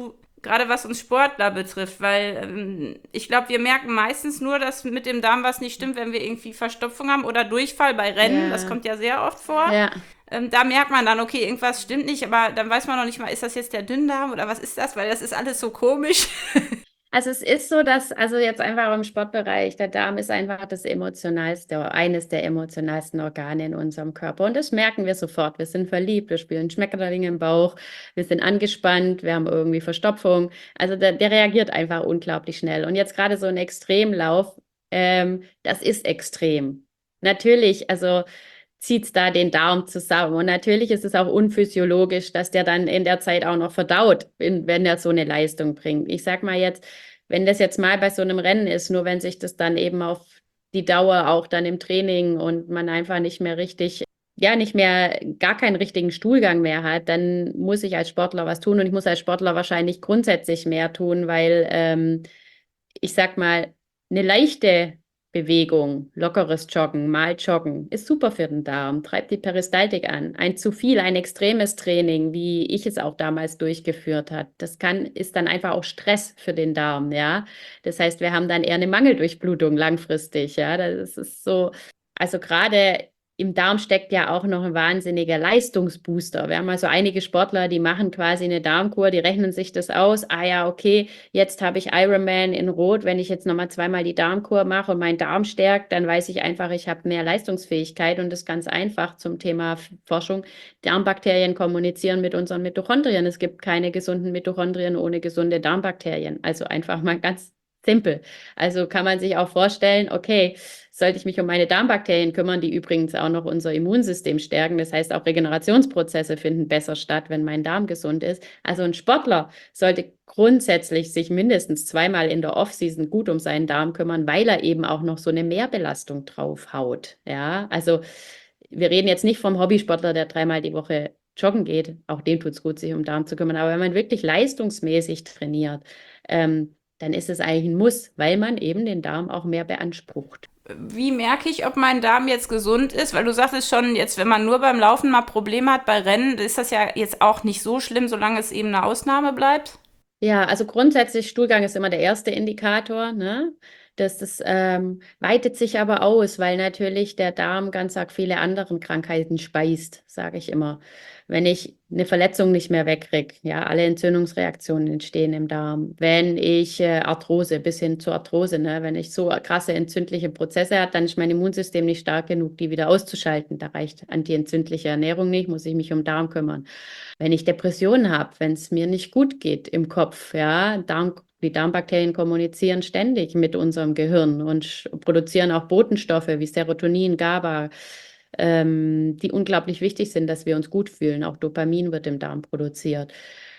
gerade was uns Sportler betrifft, weil ähm, ich glaube, wir merken meistens nur, dass mit dem Darm was nicht stimmt, wenn wir irgendwie Verstopfung haben oder Durchfall bei Rennen, das Ja, kommt ja sehr oft vor. ja. Ähm, da merkt man dann, okay, irgendwas stimmt nicht, aber dann weiß man noch nicht mal, ist das jetzt der Dünndarm oder was ist das, weil das ist alles so komisch. Also es ist so, dass, also jetzt einfach im Sportbereich, der Darm ist einfach das emotionalste, oder eines der emotionalsten Organe in unserem Körper. Und das merken wir sofort. Wir sind verliebt, wir spüren Schmetterlinge im Bauch, wir sind angespannt, wir haben irgendwie Verstopfung. Also der, der reagiert einfach unglaublich schnell. Und jetzt gerade so ein Extremlauf, ähm, das ist extrem. Natürlich, also zieht es da den Darm zusammen. Und natürlich ist es auch unphysiologisch, dass der dann in der Zeit auch noch verdaut, in, wenn er so eine Leistung bringt. Ich sag mal jetzt, wenn das jetzt mal bei so einem Rennen ist, nur wenn sich das dann eben auf die Dauer auch dann im Training und man einfach nicht mehr richtig, ja, nicht mehr, gar keinen richtigen Stuhlgang mehr hat, dann muss ich als Sportler was tun und ich muss als Sportler wahrscheinlich grundsätzlich mehr tun, weil ähm, ich sag mal, eine leichte Bewegung, lockeres Joggen, mal Joggen, ist super für den Darm, treibt die Peristaltik an. Ein zu viel, ein extremes Training, wie ich es auch damals durchgeführt habe, das kann, ist dann einfach auch Stress für den Darm, ja. Das heißt, wir haben dann eher eine Mangeldurchblutung langfristig, ja. Das ist so, also gerade im Darm steckt ja auch noch ein wahnsinniger Leistungsbooster. Wir haben also einige Sportler, die machen quasi eine Darmkur, die rechnen sich das aus. Ah ja, okay, jetzt habe ich Ironman in Rot. Wenn ich jetzt nochmal zweimal die Darmkur mache und mein Darm stärkt, dann weiß ich einfach, ich habe mehr Leistungsfähigkeit und das ist ganz einfach zum Thema Forschung. Darmbakterien kommunizieren mit unseren Mitochondrien. Es gibt keine gesunden Mitochondrien ohne gesunde Darmbakterien. Also einfach mal ganz simpel. Also kann man sich auch vorstellen, okay, sollte ich mich um meine Darmbakterien kümmern, die übrigens auch noch unser Immunsystem stärken. Das heißt, auch Regenerationsprozesse finden besser statt, wenn mein Darm gesund ist. Also ein Sportler sollte grundsätzlich sich mindestens zweimal in der Offseason gut um seinen Darm kümmern, weil er eben auch noch so eine Mehrbelastung draufhaut. Ja, also wir reden jetzt nicht vom Hobbysportler, der dreimal die Woche joggen geht. Auch dem tut es gut, sich um den Darm zu kümmern. Aber wenn man wirklich leistungsmäßig trainiert, ähm, dann ist es eigentlich ein Muss, weil man eben den Darm auch mehr beansprucht. Wie merke ich, ob mein Darm jetzt gesund ist? Weil du sagtest schon, jetzt, wenn man nur beim Laufen mal Probleme hat bei Rennen, ist das ja jetzt auch nicht so schlimm, solange es eben eine Ausnahme bleibt. Ja, also grundsätzlich Stuhlgang ist immer der erste Indikator, ne? Das, das ähm, weitet sich aber aus, weil natürlich der Darm ganz arg viele andere Krankheiten speist, sage ich immer. Wenn ich eine Verletzung nicht mehr wegkriege, ja, alle Entzündungsreaktionen entstehen im Darm. Wenn ich äh, Arthrose, bis hin zur Arthrose, ne, wenn ich so krasse entzündliche Prozesse habe, dann ist mein Immunsystem nicht stark genug, die wieder auszuschalten. Da reicht antientzündliche Ernährung nicht, muss ich mich um Darm kümmern. Wenn ich Depressionen habe, wenn es mir nicht gut geht im Kopf, ja, Darm, die Darmbakterien kommunizieren ständig mit unserem Gehirn und sch- produzieren auch Botenstoffe wie Serotonin, GABA, ähm, die unglaublich wichtig sind, dass wir uns gut fühlen. Auch Dopamin wird im Darm produziert.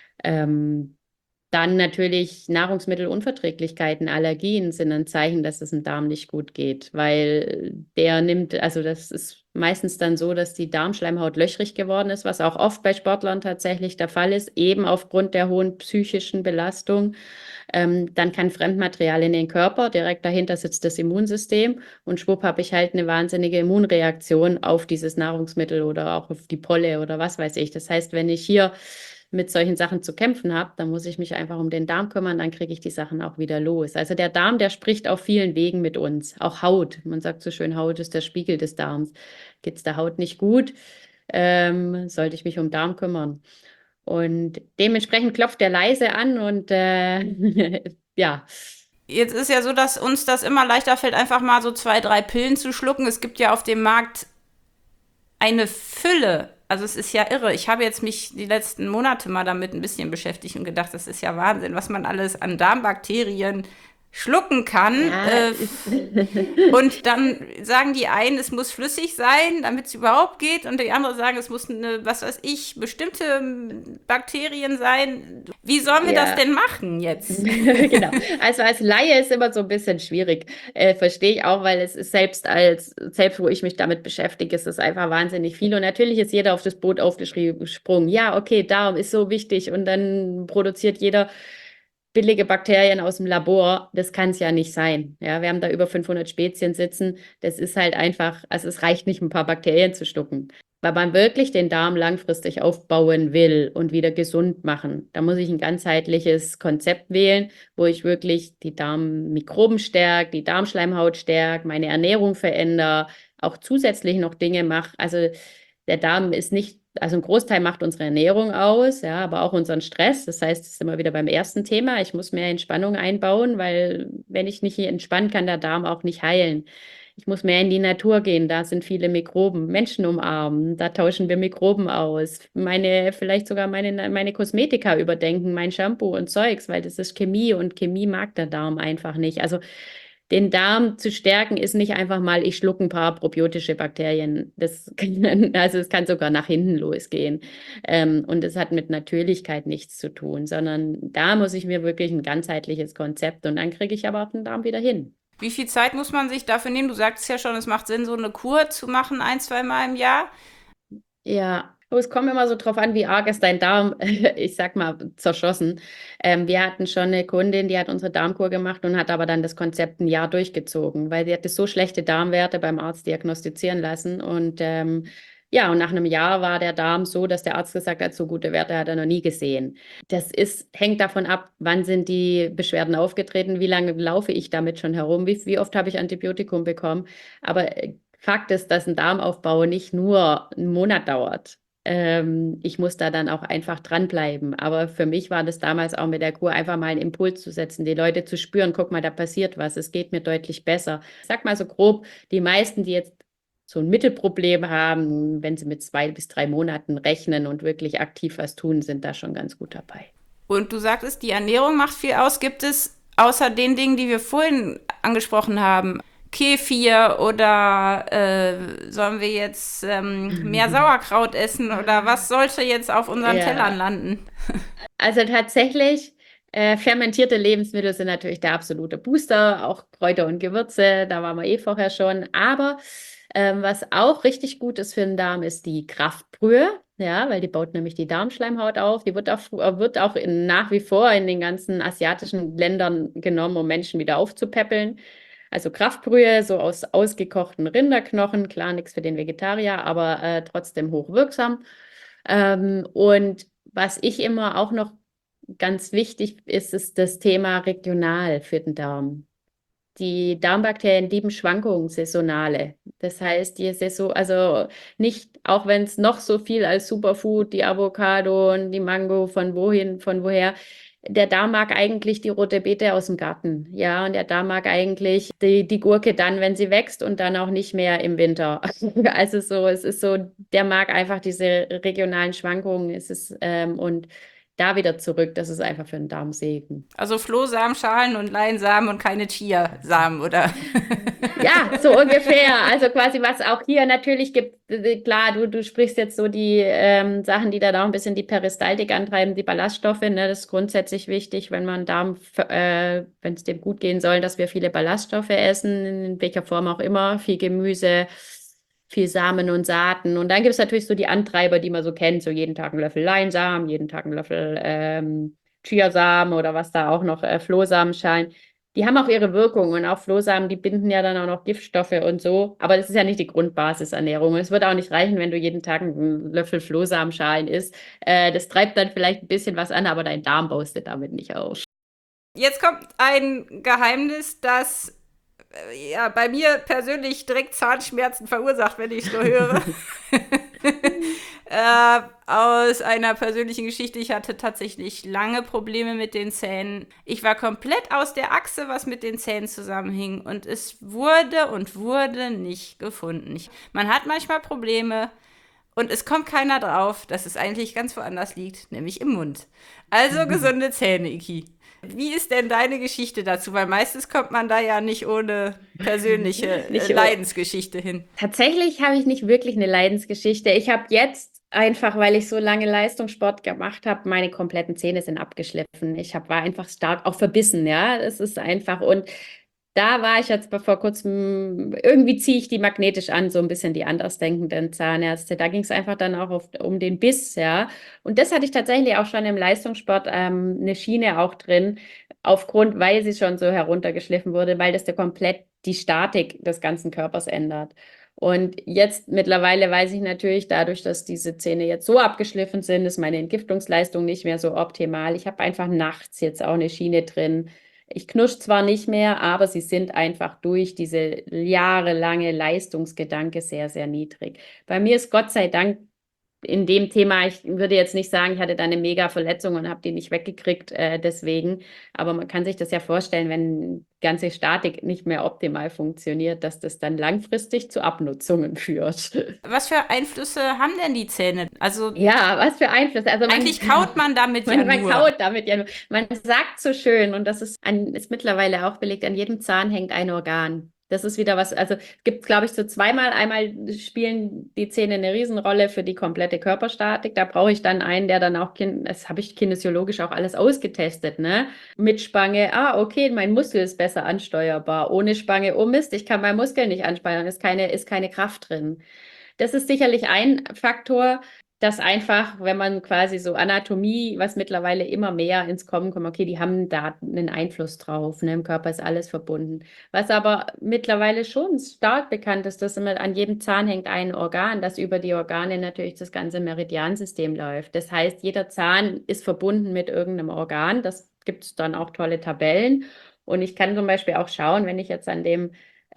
Ähm, Dann natürlich Nahrungsmittelunverträglichkeiten, Allergien sind ein Zeichen, dass es dem Darm nicht gut geht, weil der nimmt, also das ist meistens dann so, dass die Darmschleimhaut löchrig geworden ist, was auch oft bei Sportlern tatsächlich der Fall ist, eben aufgrund der hohen psychischen Belastung. Ähm, dann kann Fremdmaterial in den Körper, direkt dahinter sitzt das Immunsystem und schwupp habe ich halt eine wahnsinnige Immunreaktion auf dieses Nahrungsmittel oder auch auf die Polle oder was weiß ich. Das heißt, wenn ich hier mit solchen Sachen zu kämpfen habe, dann muss ich mich einfach um den Darm kümmern, dann kriege ich die Sachen auch wieder los. Also der Darm, der spricht auf vielen Wegen mit uns. Auch Haut. Man sagt so schön, Haut ist der Spiegel des Darms. Geht es der Haut nicht gut, ähm, sollte ich mich um Darm kümmern. Und dementsprechend klopft der leise an und äh, ja. Jetzt ist ja so, dass uns das immer leichter fällt, einfach mal so zwei, drei Pillen zu schlucken. Es gibt ja auf dem Markt eine Fülle. Also es ist ja irre. Ich habe jetzt mich die letzten Monate mal damit ein bisschen beschäftigt und gedacht, das ist ja Wahnsinn, was man alles an Darmbakterien schlucken kann. Ja, Äh, und dann sagen die einen, es muss flüssig sein, damit es überhaupt geht. Und die anderen sagen, es muss eine, was weiß ich, bestimmte Bakterien sein. Wie sollen wir ja. das denn machen jetzt? Genau. Also als Laie ist immer so ein bisschen schwierig. Äh, verstehe ich auch, weil es ist selbst als, selbst wo ich mich damit beschäftige, ist es einfach wahnsinnig viel. Und natürlich ist jeder auf das Boot aufgesprungen. Ja, okay, Darm ist so wichtig. Und dann produziert jeder billige Bakterien aus dem Labor. Das kann es ja nicht sein. Ja, wir haben da über fünfhundert Spezien sitzen. Das ist halt einfach, also es reicht nicht, ein paar Bakterien zu schlucken. weil man wirklich den Darm langfristig aufbauen will und wieder gesund machen. Da muss ich ein ganzheitliches Konzept wählen, wo ich wirklich die Darmmikroben stärke, die Darmschleimhaut stärke, meine Ernährung verändere, auch zusätzlich noch Dinge mache. Also der Darm ist nicht, also ein Großteil macht unsere Ernährung aus, ja, aber auch unseren Stress. Das heißt, es ist immer wieder beim ersten Thema. Ich muss mehr Entspannung einbauen, weil wenn ich nicht entspannen, kann der Darm auch nicht heilen. Ich muss mehr in die Natur gehen, da sind viele Mikroben, Menschen umarmen, da tauschen wir Mikroben aus. Meine, vielleicht sogar meine, meine Kosmetika überdenken, mein Shampoo und Zeugs, weil das ist Chemie und Chemie mag der Darm einfach nicht. Also den Darm zu stärken ist nicht einfach mal, ich schlucke ein paar probiotische Bakterien. Das kann, also es kann sogar nach hinten losgehen. Ähm, und es hat mit Natürlichkeit nichts zu tun, sondern da muss ich mir wirklich ein ganzheitliches Konzept und dann kriege ich aber auch den Darm wieder hin. Wie viel Zeit muss man sich dafür nehmen? Du sagtest ja schon, es macht Sinn, so eine Kur zu machen, ein, zwei Mal im Jahr. Ja, aber es kommt immer so drauf an, wie arg ist dein Darm, ich sag mal, zerschossen. Ähm, wir hatten schon eine Kundin, die hat unsere Darmkur gemacht und hat aber dann das Konzept ein Jahr durchgezogen, weil sie hatte so schlechte Darmwerte beim Arzt diagnostizieren lassen. Und ähm, ja, und nach einem Jahr war der Darm so, dass der Arzt gesagt hat, so gute Werte hat er noch nie gesehen. Das ist, hängt davon ab, wann sind die Beschwerden aufgetreten, wie lange laufe ich damit schon herum, wie, wie oft habe ich Antibiotikum bekommen. Aber äh, Fakt ist, dass ein Darmaufbau nicht nur einen Monat dauert. Ähm, ich muss da dann auch einfach dranbleiben. Aber für mich war das damals auch mit der Kur einfach mal einen Impuls zu setzen, die Leute zu spüren, guck mal, da passiert was, es geht mir deutlich besser. Ich sag mal so grob, die meisten, die jetzt so ein Mittelproblem haben, wenn sie mit zwei bis drei Monaten rechnen und wirklich aktiv was tun, sind da schon ganz gut dabei. Und du sagtest, die Ernährung macht viel aus. Gibt es außer den Dingen, die wir vorhin angesprochen haben, Kefir oder äh, sollen wir jetzt ähm, mehr Sauerkraut essen oder was sollte jetzt auf unseren Ja. Tellern landen? Also tatsächlich, äh, fermentierte Lebensmittel sind natürlich der absolute Booster, auch Kräuter und Gewürze, da waren wir eh vorher schon. Aber ähm, was auch richtig gut ist für den Darm, ist die Kraftbrühe. Ja, weil die baut nämlich die Darmschleimhaut auf. Die wird auch, wird auch in, nach wie vor in den ganzen asiatischen Ländern genommen, um Menschen wieder aufzupäppeln. Also Kraftbrühe, so aus ausgekochten Rinderknochen, klar, nichts für den Vegetarier, aber äh, trotzdem hochwirksam. Ähm, und was ich immer auch noch ganz wichtig ist, ist das Thema regional für den Darm. Die Darmbakterien lieben Schwankungen, saisonale. Das heißt, die Saison, also nicht, auch wenn es noch so viel als Superfood, die Avocado und die Mango von wohin, von woher, der Darm mag eigentlich die rote Beete aus dem Garten. Ja, und der Darm mag eigentlich die, die Gurke dann, wenn sie wächst und dann auch nicht mehr im Winter. Also so, es ist so, der mag einfach diese regionalen Schwankungen. Es ist, ähm, und da wieder zurück, das ist einfach für den Darm Segen. Also Flohsamenschalen und Leinsamen und keine Chiasamen, oder? Ja, so ungefähr. Also quasi, was auch hier natürlich gibt, äh, klar, du, du sprichst jetzt so die ähm, Sachen, die da auch ein bisschen die Peristaltik antreiben, die Ballaststoffe, ne? Das ist grundsätzlich wichtig, wenn man Darm, äh, wenn es dem gut gehen soll, dass wir viele Ballaststoffe essen, in welcher Form auch immer, viel Gemüse, viel Samen und Saaten. Und dann gibt es natürlich so die Antreiber, die man so kennt, so jeden Tag einen Löffel Leinsamen, jeden Tag einen Löffel ähm, Chiasamen oder was da auch noch, äh, Flohsamenschalen. Die haben auch ihre Wirkung und auch Flohsamen, die binden ja dann auch noch Giftstoffe und so. Aber das ist ja nicht die Grundbasisernährung. Und es wird auch nicht reichen, wenn du jeden Tag einen Löffel Flohsamenschalen isst. Äh, das treibt dann vielleicht ein bisschen was an, aber dein Darm baust du damit nicht auf. Jetzt kommt ein Geheimnis, das äh, ja, bei mir persönlich direkt Zahnschmerzen verursacht, wenn ich es nur höre. äh, aus einer persönlichen Geschichte. Ich hatte tatsächlich lange Probleme mit den Zähnen. Ich war komplett aus der Achse, was mit den Zähnen zusammenhing. Und es wurde und wurde nicht gefunden. Ich, man hat manchmal Probleme und es kommt keiner drauf, dass es eigentlich ganz woanders liegt, nämlich im Mund. Also gesunde Zähne, Iki. Wie ist denn deine Geschichte dazu? Weil meistens kommt man da ja nicht ohne persönliche Nicht äh, ohne. Leidensgeschichte hin. Tatsächlich habe ich nicht wirklich eine Leidensgeschichte. Ich habe jetzt einfach, weil ich so lange Leistungssport gemacht habe, meine kompletten Zähne sind abgeschliffen. Ich hab, war einfach stark auch verbissen, ja. Es ist einfach und da war ich jetzt vor kurzem, irgendwie ziehe ich die magnetisch an, so ein bisschen die andersdenkenden Zahnärzte. Da ging es einfach dann auch auf, um den Biss, ja. Und das hatte ich tatsächlich auch schon im Leistungssport, ähm, eine Schiene auch drin, aufgrund, weil sie schon so heruntergeschliffen wurde, weil das ja komplett die Statik des ganzen Körpers ändert. Und jetzt mittlerweile weiß ich natürlich, dadurch, dass diese Zähne jetzt so abgeschliffen sind, ist meine Entgiftungsleistung nicht mehr so optimal. Ich habe einfach nachts jetzt auch eine Schiene drin. Ich knusche zwar nicht mehr, aber sie sind einfach durch diese jahrelange Leistungsgedanke sehr, sehr niedrig. Bei mir ist Gott sei Dank in dem Thema, ich würde jetzt nicht sagen, ich hatte da eine mega Verletzung und habe die nicht weggekriegt, äh, deswegen. Aber man kann sich das ja vorstellen, wenn die ganze Statik nicht mehr optimal funktioniert, dass das dann langfristig zu Abnutzungen führt. Was für Einflüsse haben denn die Zähne? Also Ja, was für Einfluss. Also man, eigentlich kaut man damit ja man, man nur. kaut damit ja nur. Man sagt so schön, und das ist, an, ist mittlerweile auch belegt, an jedem Zahn hängt ein Organ. Das ist wieder was, also es gibt, glaube ich, so zweimal. Einmal spielen die Zähne eine Riesenrolle für die komplette Körperstatik. Da brauche ich dann einen, der dann auch, kin- das habe ich kinesiologisch auch alles ausgetestet, ne? Mit Spange, ah, okay, mein Muskel ist besser ansteuerbar. Ohne Spange, oh Mist, ich kann meinen Muskel nicht ansteuern, ist keine, ist keine Kraft drin. Das ist sicherlich ein Faktor, dass einfach, wenn man quasi so Anatomie, was mittlerweile immer mehr ins Kommen kommt, okay, die haben da einen Einfluss drauf, ne? Im Körper ist alles verbunden. Was aber mittlerweile schon stark bekannt ist, dass immer an jedem Zahn hängt ein Organ, dass über die Organe natürlich das ganze Meridiansystem läuft. Das heißt, jeder Zahn ist verbunden mit irgendeinem Organ. Das gibt es dann auch tolle Tabellen. Und ich kann zum Beispiel auch schauen, wenn ich jetzt an dem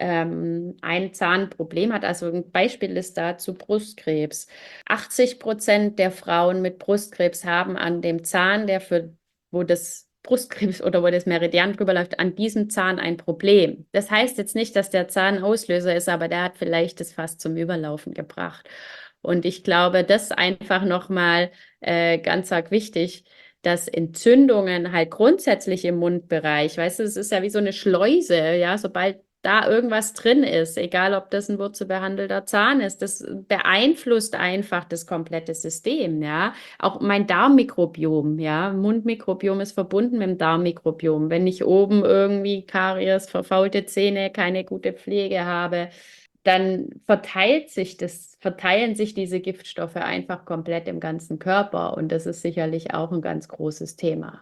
ähm, ein Zahnproblem hat. Also ein Beispiel ist dazu Brustkrebs. achtzig Prozent der Frauen mit Brustkrebs haben an dem Zahn, der für, wo das Brustkrebs oder wo das Meridian drüber läuft, an diesem Zahn ein Problem. Das heißt jetzt nicht, dass der Zahn Auslöser ist, aber der hat vielleicht das fast zum Überlaufen gebracht. Und ich glaube, das ist einfach nochmal äh, ganz arg wichtig, dass Entzündungen halt grundsätzlich im Mundbereich, weißt du, es ist ja wie so eine Schleuse, ja, sobald da irgendwas drin ist, egal ob das ein wurzelbehandelter Zahn ist, das beeinflusst einfach das komplette System, ja. Auch mein Darmmikrobiom, ja. Mundmikrobiom ist verbunden mit dem Darmmikrobiom. Wenn ich oben irgendwie Karies, verfaulte Zähne, keine gute Pflege habe, dann verteilt sich das, verteilen sich diese Giftstoffe einfach komplett im ganzen Körper. Und das ist sicherlich auch ein ganz großes Thema.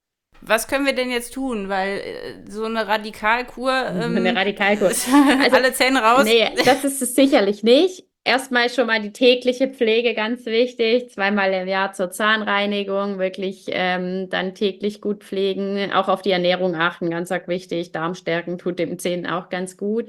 Was können wir denn jetzt tun? Weil äh, so eine Radikalkur, ähm, Eine Radikalkur. Also, alle Zähne raus. Nee, das ist es sicherlich nicht. Erstmal schon mal die tägliche Pflege, ganz wichtig. Zweimal im Jahr zur Zahnreinigung, wirklich ähm, dann täglich gut pflegen. Auch auf die Ernährung achten, ganz arg wichtig. Darm stärken tut den Zähnen auch ganz gut.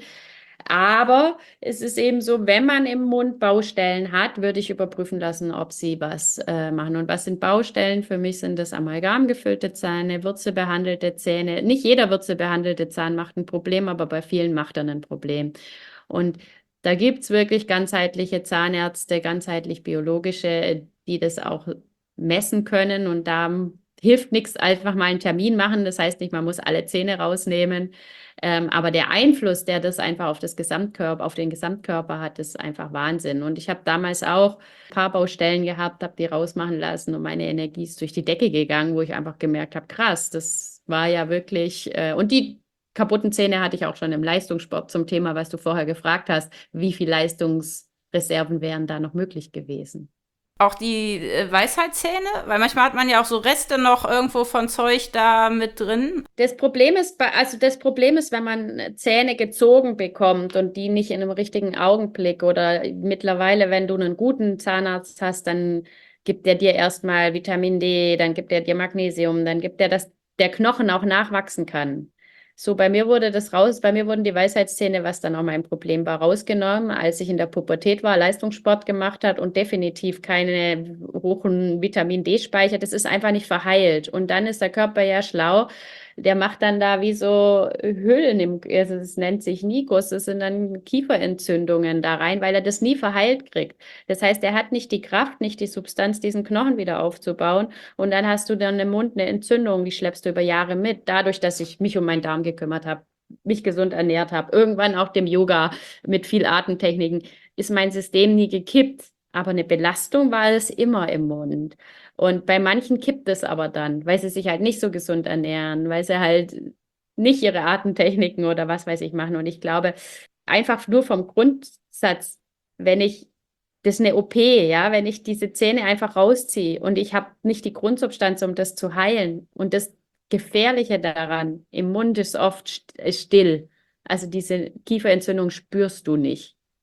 Aber es ist eben so, wenn man im Mund Baustellen hat, würde ich überprüfen lassen, ob sie was äh, machen. Und was sind Baustellen? Für mich sind das amalgamgefüllte Zähne, wurzelbehandelte Zähne. Nicht jeder wurzelbehandelte Zahn macht ein Problem, aber bei vielen macht er ein Problem. Und da gibt es wirklich ganzheitliche Zahnärzte, ganzheitlich biologische, die das auch messen können. Und da hilft nichts, einfach mal einen Termin machen. Das heißt nicht, man muss alle Zähne rausnehmen. Ähm, aber der Einfluss, der das einfach auf das Gesamtkörper, auf den Gesamtkörper hat, ist einfach Wahnsinn. Und ich habe damals auch ein paar Baustellen gehabt, habe die rausmachen lassen und meine Energie ist durch die Decke gegangen, wo ich einfach gemerkt habe, krass, das war ja wirklich, äh, und die kaputten Zähne hatte ich auch schon im Leistungssport zum Thema, was du vorher gefragt hast, wie viel Leistungsreserven wären da noch möglich gewesen? Auch die äh, Weisheitszähne? Weil manchmal hat man ja auch so Reste noch irgendwo von Zeug da mit drin. Das Problem ist, bei, also das Problem ist, wenn man Zähne gezogen bekommt und die nicht in einem richtigen Augenblick oder mittlerweile, wenn du einen guten Zahnarzt hast, dann gibt er dir erstmal Vitamin D, dann gibt er dir Magnesium, dann gibt er, dass der Knochen auch nachwachsen kann. So, bei mir wurde das raus, bei mir wurden die Weisheitszähne, was dann auch mein Problem war, rausgenommen, als ich in der Pubertät war, Leistungssport gemacht hat und definitiv keine hohen Vitamin D-Speicher. Das ist einfach nicht verheilt. Und dann ist der Körper ja schlau. Der macht dann da wie so Höhlen im, also es nennt sich Nikos, das sind dann Kieferentzündungen da rein, weil er das nie verheilt kriegt. Das heißt, er hat nicht die Kraft, nicht die Substanz, diesen Knochen wieder aufzubauen. Und dann hast du dann im Mund eine Entzündung, die schleppst du über Jahre mit, dadurch, dass ich mich um meinen Darm gekümmert habe, mich gesund ernährt habe, irgendwann auch dem Yoga mit viel Atemtechniken, ist mein System nie gekippt. Aber eine Belastung war es immer im Mund. Und bei manchen kippt es aber dann, weil sie sich halt nicht so gesund ernähren, weil sie halt nicht ihre Atemtechniken oder was weiß ich machen. Und ich glaube, einfach nur vom Grundsatz, wenn ich, das ist eine O P, ja, wenn ich diese Zähne einfach rausziehe und ich habe nicht die Grundsubstanz, um das zu heilen. Und das Gefährliche daran, im Mund ist oft st- still. Also diese Kieferentzündung spürst du nicht.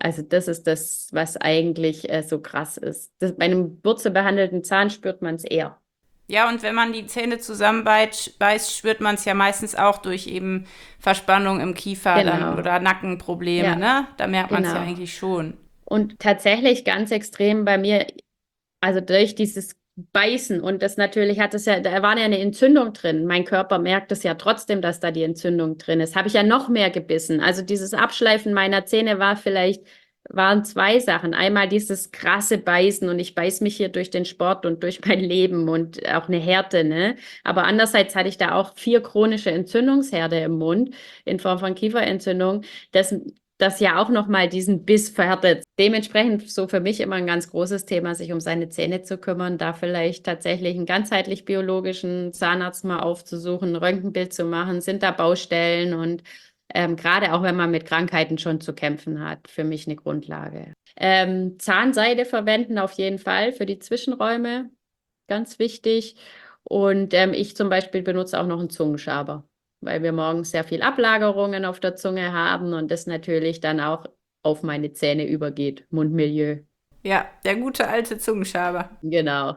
Also das ist das, was eigentlich äh, so krass ist. Das, bei einem wurzelbehandelten Zahn spürt man es eher. Ja, und wenn man die Zähne zusammenbeißt, beißt, spürt man es ja meistens auch durch eben Verspannung im Kiefer dann Genau. oder Nackenprobleme, Ja, ne? Da merkt man es ja genau. eigentlich schon. Und tatsächlich ganz extrem bei mir, also durch dieses Beißen und das natürlich hat es ja, da war ja eine Entzündung drin. Mein Körper merkt es ja trotzdem, dass da die Entzündung drin ist. Habe ich ja noch mehr gebissen. Also dieses Abschleifen meiner Zähne war vielleicht, waren zwei Sachen. Einmal dieses krasse Beißen und ich beiß mich hier durch den Sport und durch mein Leben und auch eine Härte, ne? Aber andererseits hatte ich da auch vier chronische Entzündungsherde im Mund in Form von Kieferentzündung. Das das ja auch nochmal diesen Biss verhärtet. Dementsprechend so für mich immer ein ganz großes Thema, sich um seine Zähne zu kümmern, da vielleicht tatsächlich einen ganzheitlich biologischen Zahnarzt mal aufzusuchen, ein Röntgenbild zu machen, sind da Baustellen und ähm, gerade auch wenn man mit Krankheiten schon zu kämpfen hat, für mich eine Grundlage. Ähm, Zahnseide verwenden auf jeden Fall für die Zwischenräume, ganz wichtig. Und ähm, ich zum Beispiel benutze auch noch einen Zungenschaber, weil wir morgens sehr viel Ablagerungen auf der Zunge haben und das natürlich dann auch auf meine Zähne übergeht, Mundmilieu. Ja, der gute alte Zungenschaber. Genau.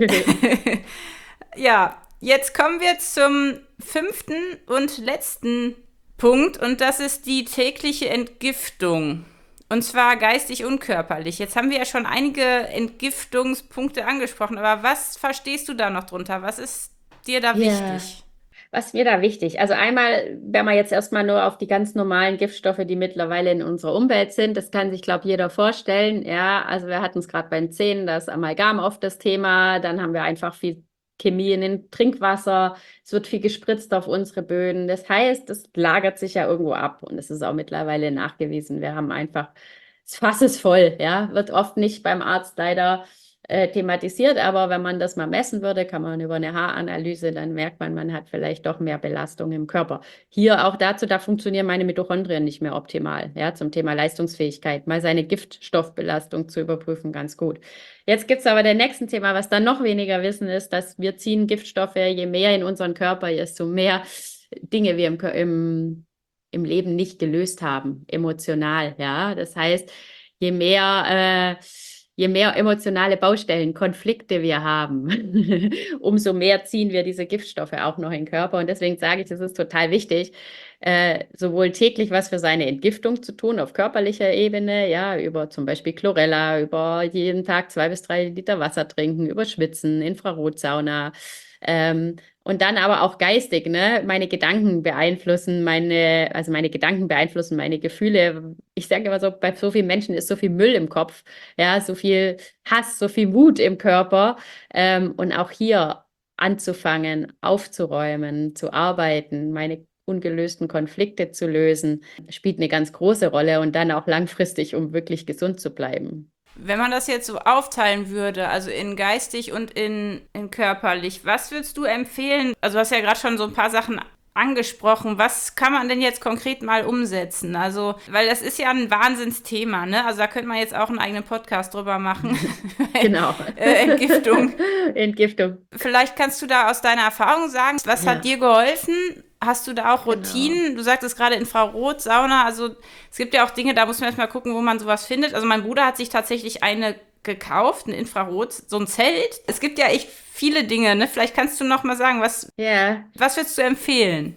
Ja, jetzt kommen wir zum fünften und letzten Punkt und das ist die tägliche Entgiftung. Und zwar geistig und körperlich. Jetzt haben wir ja schon einige Entgiftungspunkte angesprochen, aber was verstehst du da noch drunter? Was ist dir da Ja. wichtig? Was mir da wichtig? Also einmal, wenn man jetzt erstmal nur auf die ganz normalen Giftstoffe, die mittlerweile in unserer Umwelt sind, das kann sich, glaube ich, jeder vorstellen. Ja, also wir hatten es gerade bei den Zähnen, da ist Amalgam oft das Thema. Dann haben wir einfach viel Chemie in den Trinkwasser. Es wird viel gespritzt auf unsere Böden. Das heißt, es lagert sich ja irgendwo ab und es ist auch mittlerweile nachgewiesen. Wir haben einfach, das Fass ist voll, ja, wird oft nicht beim Arzt leider äh, thematisiert, aber wenn man das mal messen würde, kann man über eine Haaranalyse, dann merkt man, man hat vielleicht doch mehr Belastung im Körper. Hier auch dazu, da funktionieren meine Mitochondrien nicht mehr optimal, ja, zum Thema Leistungsfähigkeit, mal seine Giftstoffbelastung zu überprüfen, ganz gut. Jetzt gibt es aber den nächsten Thema, was dann noch weniger wissen ist, dass wir ziehen Giftstoffe, je mehr in unseren Körper ist, so mehr Dinge wir im, im, im Leben nicht gelöst haben, emotional, ja. Das heißt, je mehr, äh, je mehr emotionale Baustellen, Konflikte wir haben, umso mehr ziehen wir diese Giftstoffe auch noch in den Körper. Und deswegen sage ich, es ist total wichtig, äh, sowohl täglich was für seine Entgiftung zu tun auf körperlicher Ebene, ja, über zum Beispiel Chlorella, über jeden Tag zwei bis drei Liter Wasser trinken, über Schwitzen, Infrarotsauna, ähm, und dann aber auch geistig, ne? Meine Gedanken beeinflussen meine, also meine Gedanken beeinflussen meine Gefühle. Ich sage immer so, bei so vielen Menschen ist so viel Müll im Kopf, ja, so viel Hass, so viel Wut im Körper. Ähm, und auch hier anzufangen, aufzuräumen, zu arbeiten, meine ungelösten Konflikte zu lösen, spielt eine ganz große Rolle und dann auch langfristig, um wirklich gesund zu bleiben. Wenn man das jetzt so aufteilen würde, also in geistig und in, in körperlich, was würdest du empfehlen? Also du hast ja gerade schon so ein paar Sachen angesprochen. Was kann man denn jetzt konkret mal umsetzen? Also, weil das ist ja ein Wahnsinnsthema, ne? Also da könnte man jetzt auch einen eigenen Podcast drüber machen. Genau. äh, Entgiftung. Entgiftung. Vielleicht kannst du da aus deiner Erfahrung sagen, was Ja. hat dir geholfen? Hast du da auch Genau. Routinen? Du sagtest gerade Infrarotsauna. Also es gibt ja auch Dinge, da muss man erstmal gucken, wo man sowas findet. Also mein Bruder hat sich tatsächlich eine gekauft, ein Infrarot, so ein Zelt. Es gibt ja echt viele Dinge, ne? Vielleicht kannst du noch mal sagen, was, Ja. was würdest du empfehlen?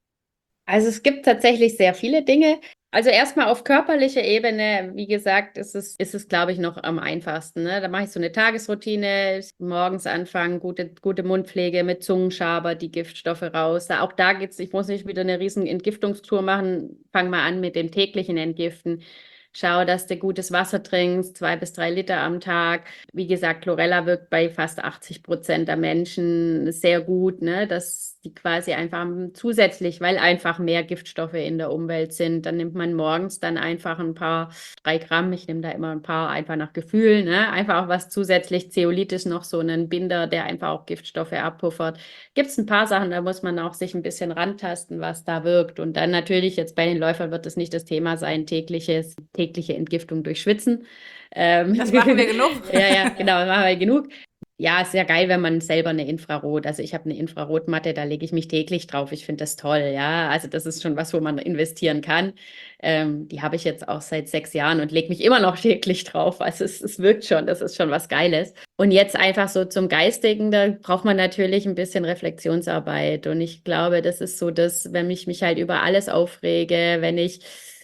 Also es gibt tatsächlich sehr viele Dinge. Also erstmal auf körperlicher Ebene, wie gesagt, ist es, ist es, glaube ich, noch am einfachsten. Ne? Da mache ich so eine Tagesroutine, morgens anfangen, gute, gute Mundpflege mit Zungenschaber, die Giftstoffe raus. Da, auch da geht's, ich muss nicht wieder eine riesen Entgiftungstour machen. Fang mal an mit dem täglichen Entgiften. Schau, dass du gutes Wasser trinkst, zwei bis drei Liter am Tag. Wie gesagt, Chlorella wirkt bei fast achtzig Prozent der Menschen sehr gut, ne? Dass die quasi einfach zusätzlich, weil einfach mehr Giftstoffe in der Umwelt sind, dann nimmt man morgens dann einfach ein paar, drei Gramm, ich nehme da immer ein paar, einfach nach Gefühl, ne? Einfach auch was zusätzlich, Zeolit ist noch so ein Binder, der einfach auch Giftstoffe abpuffert. Gibt es ein paar Sachen, da muss man auch sich ein bisschen rantasten, was da wirkt. Und dann natürlich, jetzt bei den Läufern wird es nicht das Thema sein, tägliches, tägliche Entgiftung durch Schwitzen. Ähm, Das machen wir genug. Ja, ja, genau, das machen wir genug. Ja, ist ja geil, wenn man selber eine Infrarot, also ich habe eine Infrarotmatte, da lege ich mich täglich drauf. Ich finde das toll, ja. Also das ist schon was, wo man investieren kann. Ähm, die habe ich jetzt auch seit sechs Jahren und lege mich immer noch täglich drauf. Also es, es wirkt schon, das ist schon was Geiles. Und jetzt einfach so zum Geistigen, da braucht man natürlich ein bisschen Reflexionsarbeit. Und ich glaube, das ist so, dass, wenn ich mich halt über alles aufrege, wenn ich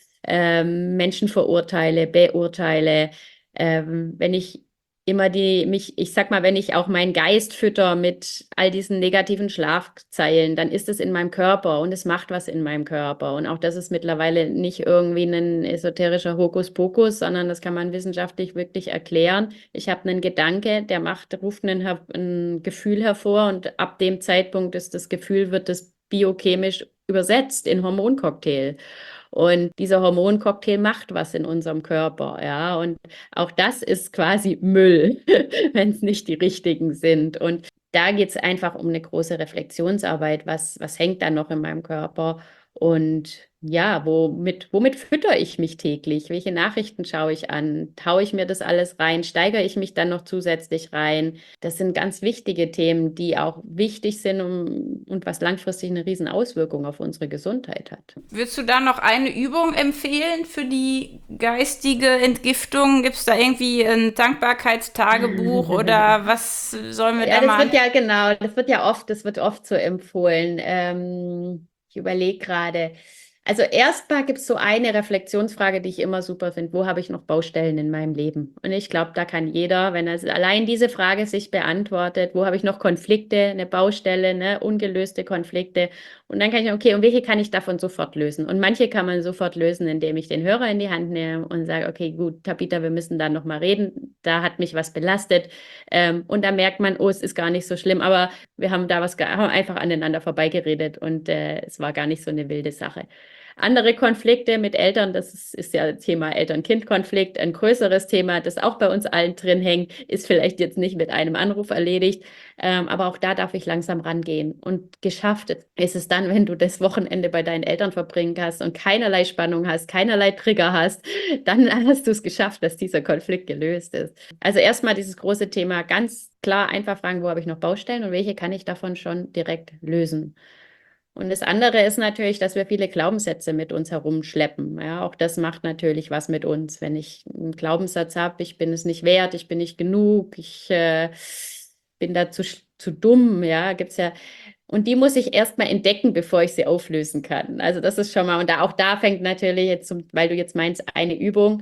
ähm, Menschen verurteile, beurteile, ähm, wenn ich immer die, mich, ich sag mal, wenn ich auch meinen Geist fütter mit all diesen negativen Schlafzeilen, dann ist es in meinem Körper und es macht was in meinem Körper. Und auch das ist mittlerweile nicht irgendwie ein esoterischer Hokuspokus, sondern das kann man wissenschaftlich wirklich erklären. Ich habe einen Gedanke, der macht, ruft einen, ein Gefühl hervor und ab dem Zeitpunkt ist das Gefühl, wird das biochemisch übersetzt in Hormoncocktail. Und dieser Hormoncocktail macht was in unserem Körper, ja. Und auch das ist quasi Müll, wenn es nicht die richtigen sind. Und da geht es einfach um eine große Reflexionsarbeit. Was, was hängt da noch in meinem Körper? Und ja, womit, womit füttere ich mich täglich? Welche Nachrichten schaue ich an? Haue ich mir das alles rein? Steigere ich mich dann noch zusätzlich rein? Das sind ganz wichtige Themen, die auch wichtig sind um, und was langfristig eine riesen Auswirkung auf unsere Gesundheit hat. Würdest du da noch eine Übung empfehlen für die geistige Entgiftung? Gibt es da irgendwie ein Dankbarkeitstagebuch oder was sollen wir Ja, da das mal? wird ja genau, das wird ja oft, das wird oft so empfohlen. Ähm, ich überlege gerade. Also erstmal gibt es so eine Reflexionsfrage, die ich immer super finde. Wo habe ich noch Baustellen in meinem Leben? Und ich glaube, da kann jeder, wenn er allein diese Frage sich beantwortet, wo habe ich noch Konflikte, eine Baustelle, ne, ungelöste Konflikte? Und dann kann ich, okay, und welche kann ich davon sofort lösen? Und manche kann man sofort lösen, indem ich den Hörer in die Hand nehme und sage, okay, gut, Tabitha, wir müssen da nochmal reden. Da hat mich was belastet. Ähm, und da merkt man, oh, es ist gar nicht so schlimm, aber wir haben da was, haben einfach aneinander vorbeigeredet und äh, es war gar nicht so eine wilde Sache. Andere Konflikte mit Eltern, das ist, ist ja Thema Eltern-Kind-Konflikt, ein größeres Thema, das auch bei uns allen drin hängt, ist vielleicht jetzt nicht mit einem Anruf erledigt, ähm, aber auch da darf ich langsam rangehen. Und geschafft ist es dann, wenn du das Wochenende bei deinen Eltern verbringen kannst und keinerlei Spannung hast, keinerlei Trigger hast, dann hast du es geschafft, dass dieser Konflikt gelöst ist. Also erstmal dieses große Thema, ganz klar einfach fragen, wo habe ich noch Baustellen und welche kann ich davon schon direkt lösen. Und das andere ist natürlich, dass wir viele Glaubenssätze mit uns herumschleppen. Ja, auch das macht natürlich was mit uns. Wenn ich einen Glaubenssatz habe, ich bin es nicht wert, ich bin nicht genug, ich äh, bin da zu, zu dumm, ja, gibt's ja. Und die muss ich erstmal entdecken, bevor ich sie auflösen kann. Also das ist schon mal, und da, auch da fängt natürlich jetzt, weil du jetzt meinst, eine Übung,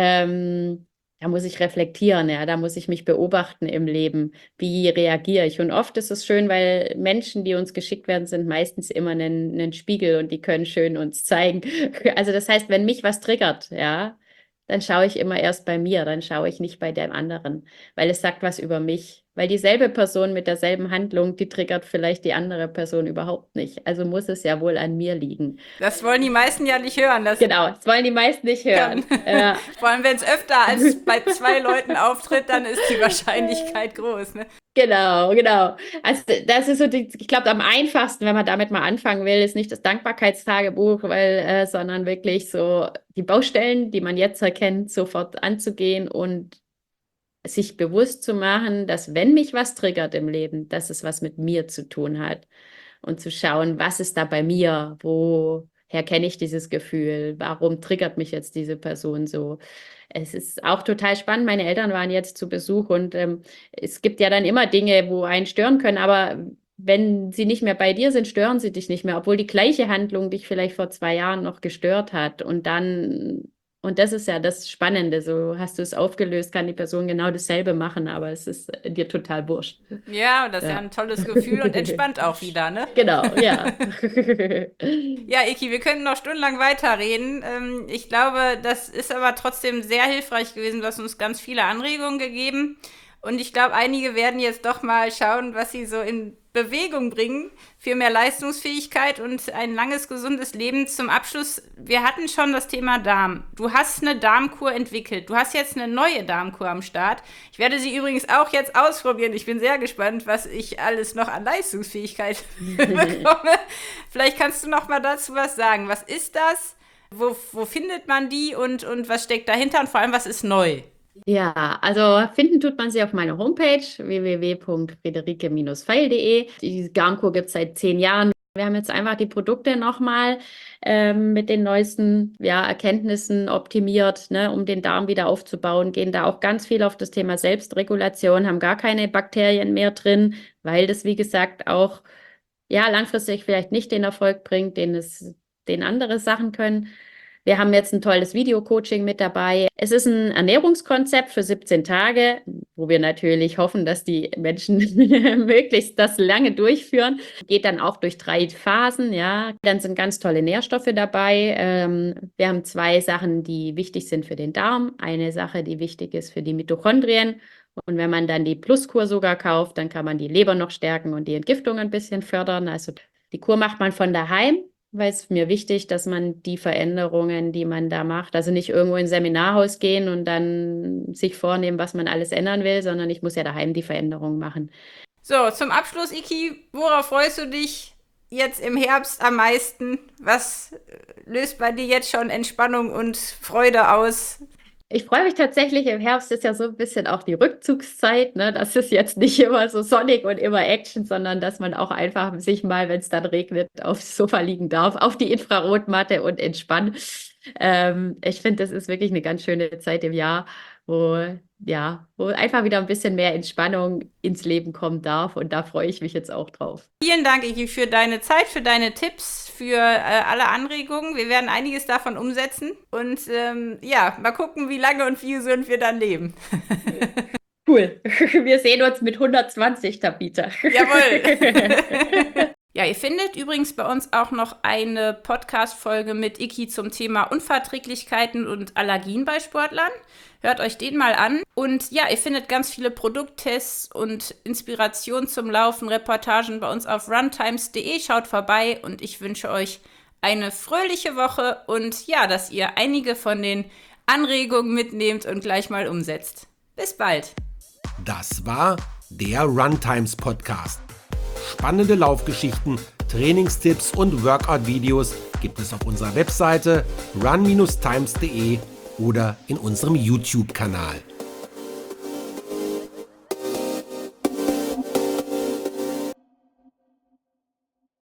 ähm, da muss ich reflektieren, ja, da muss ich mich beobachten im Leben. Wie reagiere ich? Und oft ist es schön, weil Menschen, die uns geschickt werden, sind meistens immer ein, ein Spiegel und die können schön uns zeigen. Also das heißt, wenn mich was triggert, ja, dann schaue ich immer erst bei mir, dann schaue ich nicht bei dem anderen, weil es sagt was über mich. Weil dieselbe Person mit derselben Handlung, die triggert vielleicht die andere Person überhaupt nicht. Also muss es ja wohl an mir liegen. Das wollen die meisten ja nicht hören. Das Genau, das wollen die meisten nicht hören. Ja. Vor allem, wenn es öfter als bei zwei Leuten auftritt, dann ist die Wahrscheinlichkeit groß. Ne? Genau, genau. Also das ist so, die, ich glaube, am einfachsten, wenn man damit mal anfangen will, ist nicht das Dankbarkeitstagebuch, weil, äh, sondern wirklich so die Baustellen, die man jetzt erkennt, sofort anzugehen und sich bewusst zu machen, dass wenn mich was triggert im Leben, dass es was mit mir zu tun hat und zu schauen, was ist da bei mir, woher kenne ich dieses Gefühl, warum triggert mich jetzt diese Person so. Es ist auch total spannend, meine Eltern waren jetzt zu Besuch und ähm, es gibt ja dann immer Dinge, wo einen stören können, aber wenn sie nicht mehr bei dir sind, stören sie dich nicht mehr, obwohl die gleiche Handlung dich vielleicht vor zwei Jahren noch gestört hat und dann Und das ist ja das Spannende, so hast du es aufgelöst, kann die Person genau dasselbe machen, aber es ist dir total wurscht. Ja, das ist ja, Ja. ein tolles Gefühl und entspannt auch wieder, ne? Genau, ja. Ja, Iki, wir könnten noch stundenlang weiterreden. Ähm, ich glaube, das ist aber trotzdem sehr hilfreich gewesen. Du hast uns ganz viele Anregungen gegeben. Und ich glaube, einige werden jetzt doch mal schauen, was sie so in Bewegung bringen für mehr Leistungsfähigkeit und ein langes, gesundes Leben. Zum Abschluss, wir hatten schon das Thema Darm. Du hast eine Darmkur entwickelt. Du hast jetzt eine neue Darmkur am Start. Ich werde sie übrigens auch jetzt ausprobieren. Ich bin sehr gespannt, was ich alles noch an Leistungsfähigkeit bekomme. Vielleicht kannst du noch mal dazu was sagen. Was ist das? Wo, wo findet man die und, und was steckt dahinter? Und vor allem, was ist neu? Ja, also finden tut man sie auf meiner Homepage w w w punkt friederike Bindestrich feil punkt de. Die Garnkur gibt es seit zehn Jahren. Wir haben jetzt einfach die Produkte nochmal ähm, mit den neuesten ja, Erkenntnissen optimiert, ne, um den Darm wieder aufzubauen. Gehen da auch ganz viel auf das Thema Selbstregulation, haben gar keine Bakterien mehr drin, weil das, wie gesagt, auch ja, langfristig vielleicht nicht den Erfolg bringt, den es, den andere Sachen können. Wir haben jetzt ein tolles Video-Coaching mit dabei. Es ist ein Ernährungskonzept für siebzehn Tage, wo wir natürlich hoffen, dass die Menschen möglichst das lange durchführen. Geht dann auch durch drei Phasen, ja. Dann sind ganz tolle Nährstoffe dabei. Ähm, wir haben zwei Sachen, die wichtig sind für den Darm. Eine Sache, die wichtig ist für die Mitochondrien. Und wenn man dann die Pluskur sogar kauft, dann kann man die Leber noch stärken und die Entgiftung ein bisschen fördern. Also die Kur macht man von daheim, weil es mir wichtig, dass man die Veränderungen, die man da macht, also nicht irgendwo in ein Seminarhaus gehen und dann sich vornehmen, was man alles ändern will, sondern ich muss ja daheim die Veränderungen machen. So, zum Abschluss, Iki, worauf freust du dich jetzt im Herbst am meisten? Was löst bei dir jetzt schon Entspannung und Freude aus? Ich freue mich tatsächlich, im Herbst ist ja so ein bisschen auch die Rückzugszeit, ne? Das ist jetzt nicht immer so sonnig und immer Action, sondern dass man auch einfach sich mal, wenn es dann regnet, aufs Sofa liegen darf, auf die Infrarotmatte und entspannen. Ähm, ich finde, das ist wirklich eine ganz schöne Zeit im Jahr, wo, ja, wo einfach wieder ein bisschen mehr Entspannung ins Leben kommen darf und da freue ich mich jetzt auch drauf. Vielen Dank, Iki, für deine Zeit, für deine Tipps, für äh, alle Anregungen. Wir werden einiges davon umsetzen und ähm, ja, mal gucken, wie lange und wie gesund wir dann leben. Cool. Wir sehen uns mit hundertzwanzig, Tabitha. Jawohl. Ja, ihr findet übrigens bei uns auch noch eine Podcast-Folge mit Iki zum Thema Unverträglichkeiten und Allergien bei Sportlern. Hört euch den mal an. Und ja, ihr findet ganz viele Produkttests und Inspiration zum Laufen, Reportagen bei uns auf runtimes punkt de. Schaut vorbei und ich wünsche euch eine fröhliche Woche und ja, dass ihr einige von den Anregungen mitnehmt und gleich mal umsetzt. Bis bald. Das war der Runtimes Podcast. Spannende Laufgeschichten, Trainingstipps und Workout-Videos gibt es auf unserer Webseite run times punkt de oder in unserem YouTube-Kanal.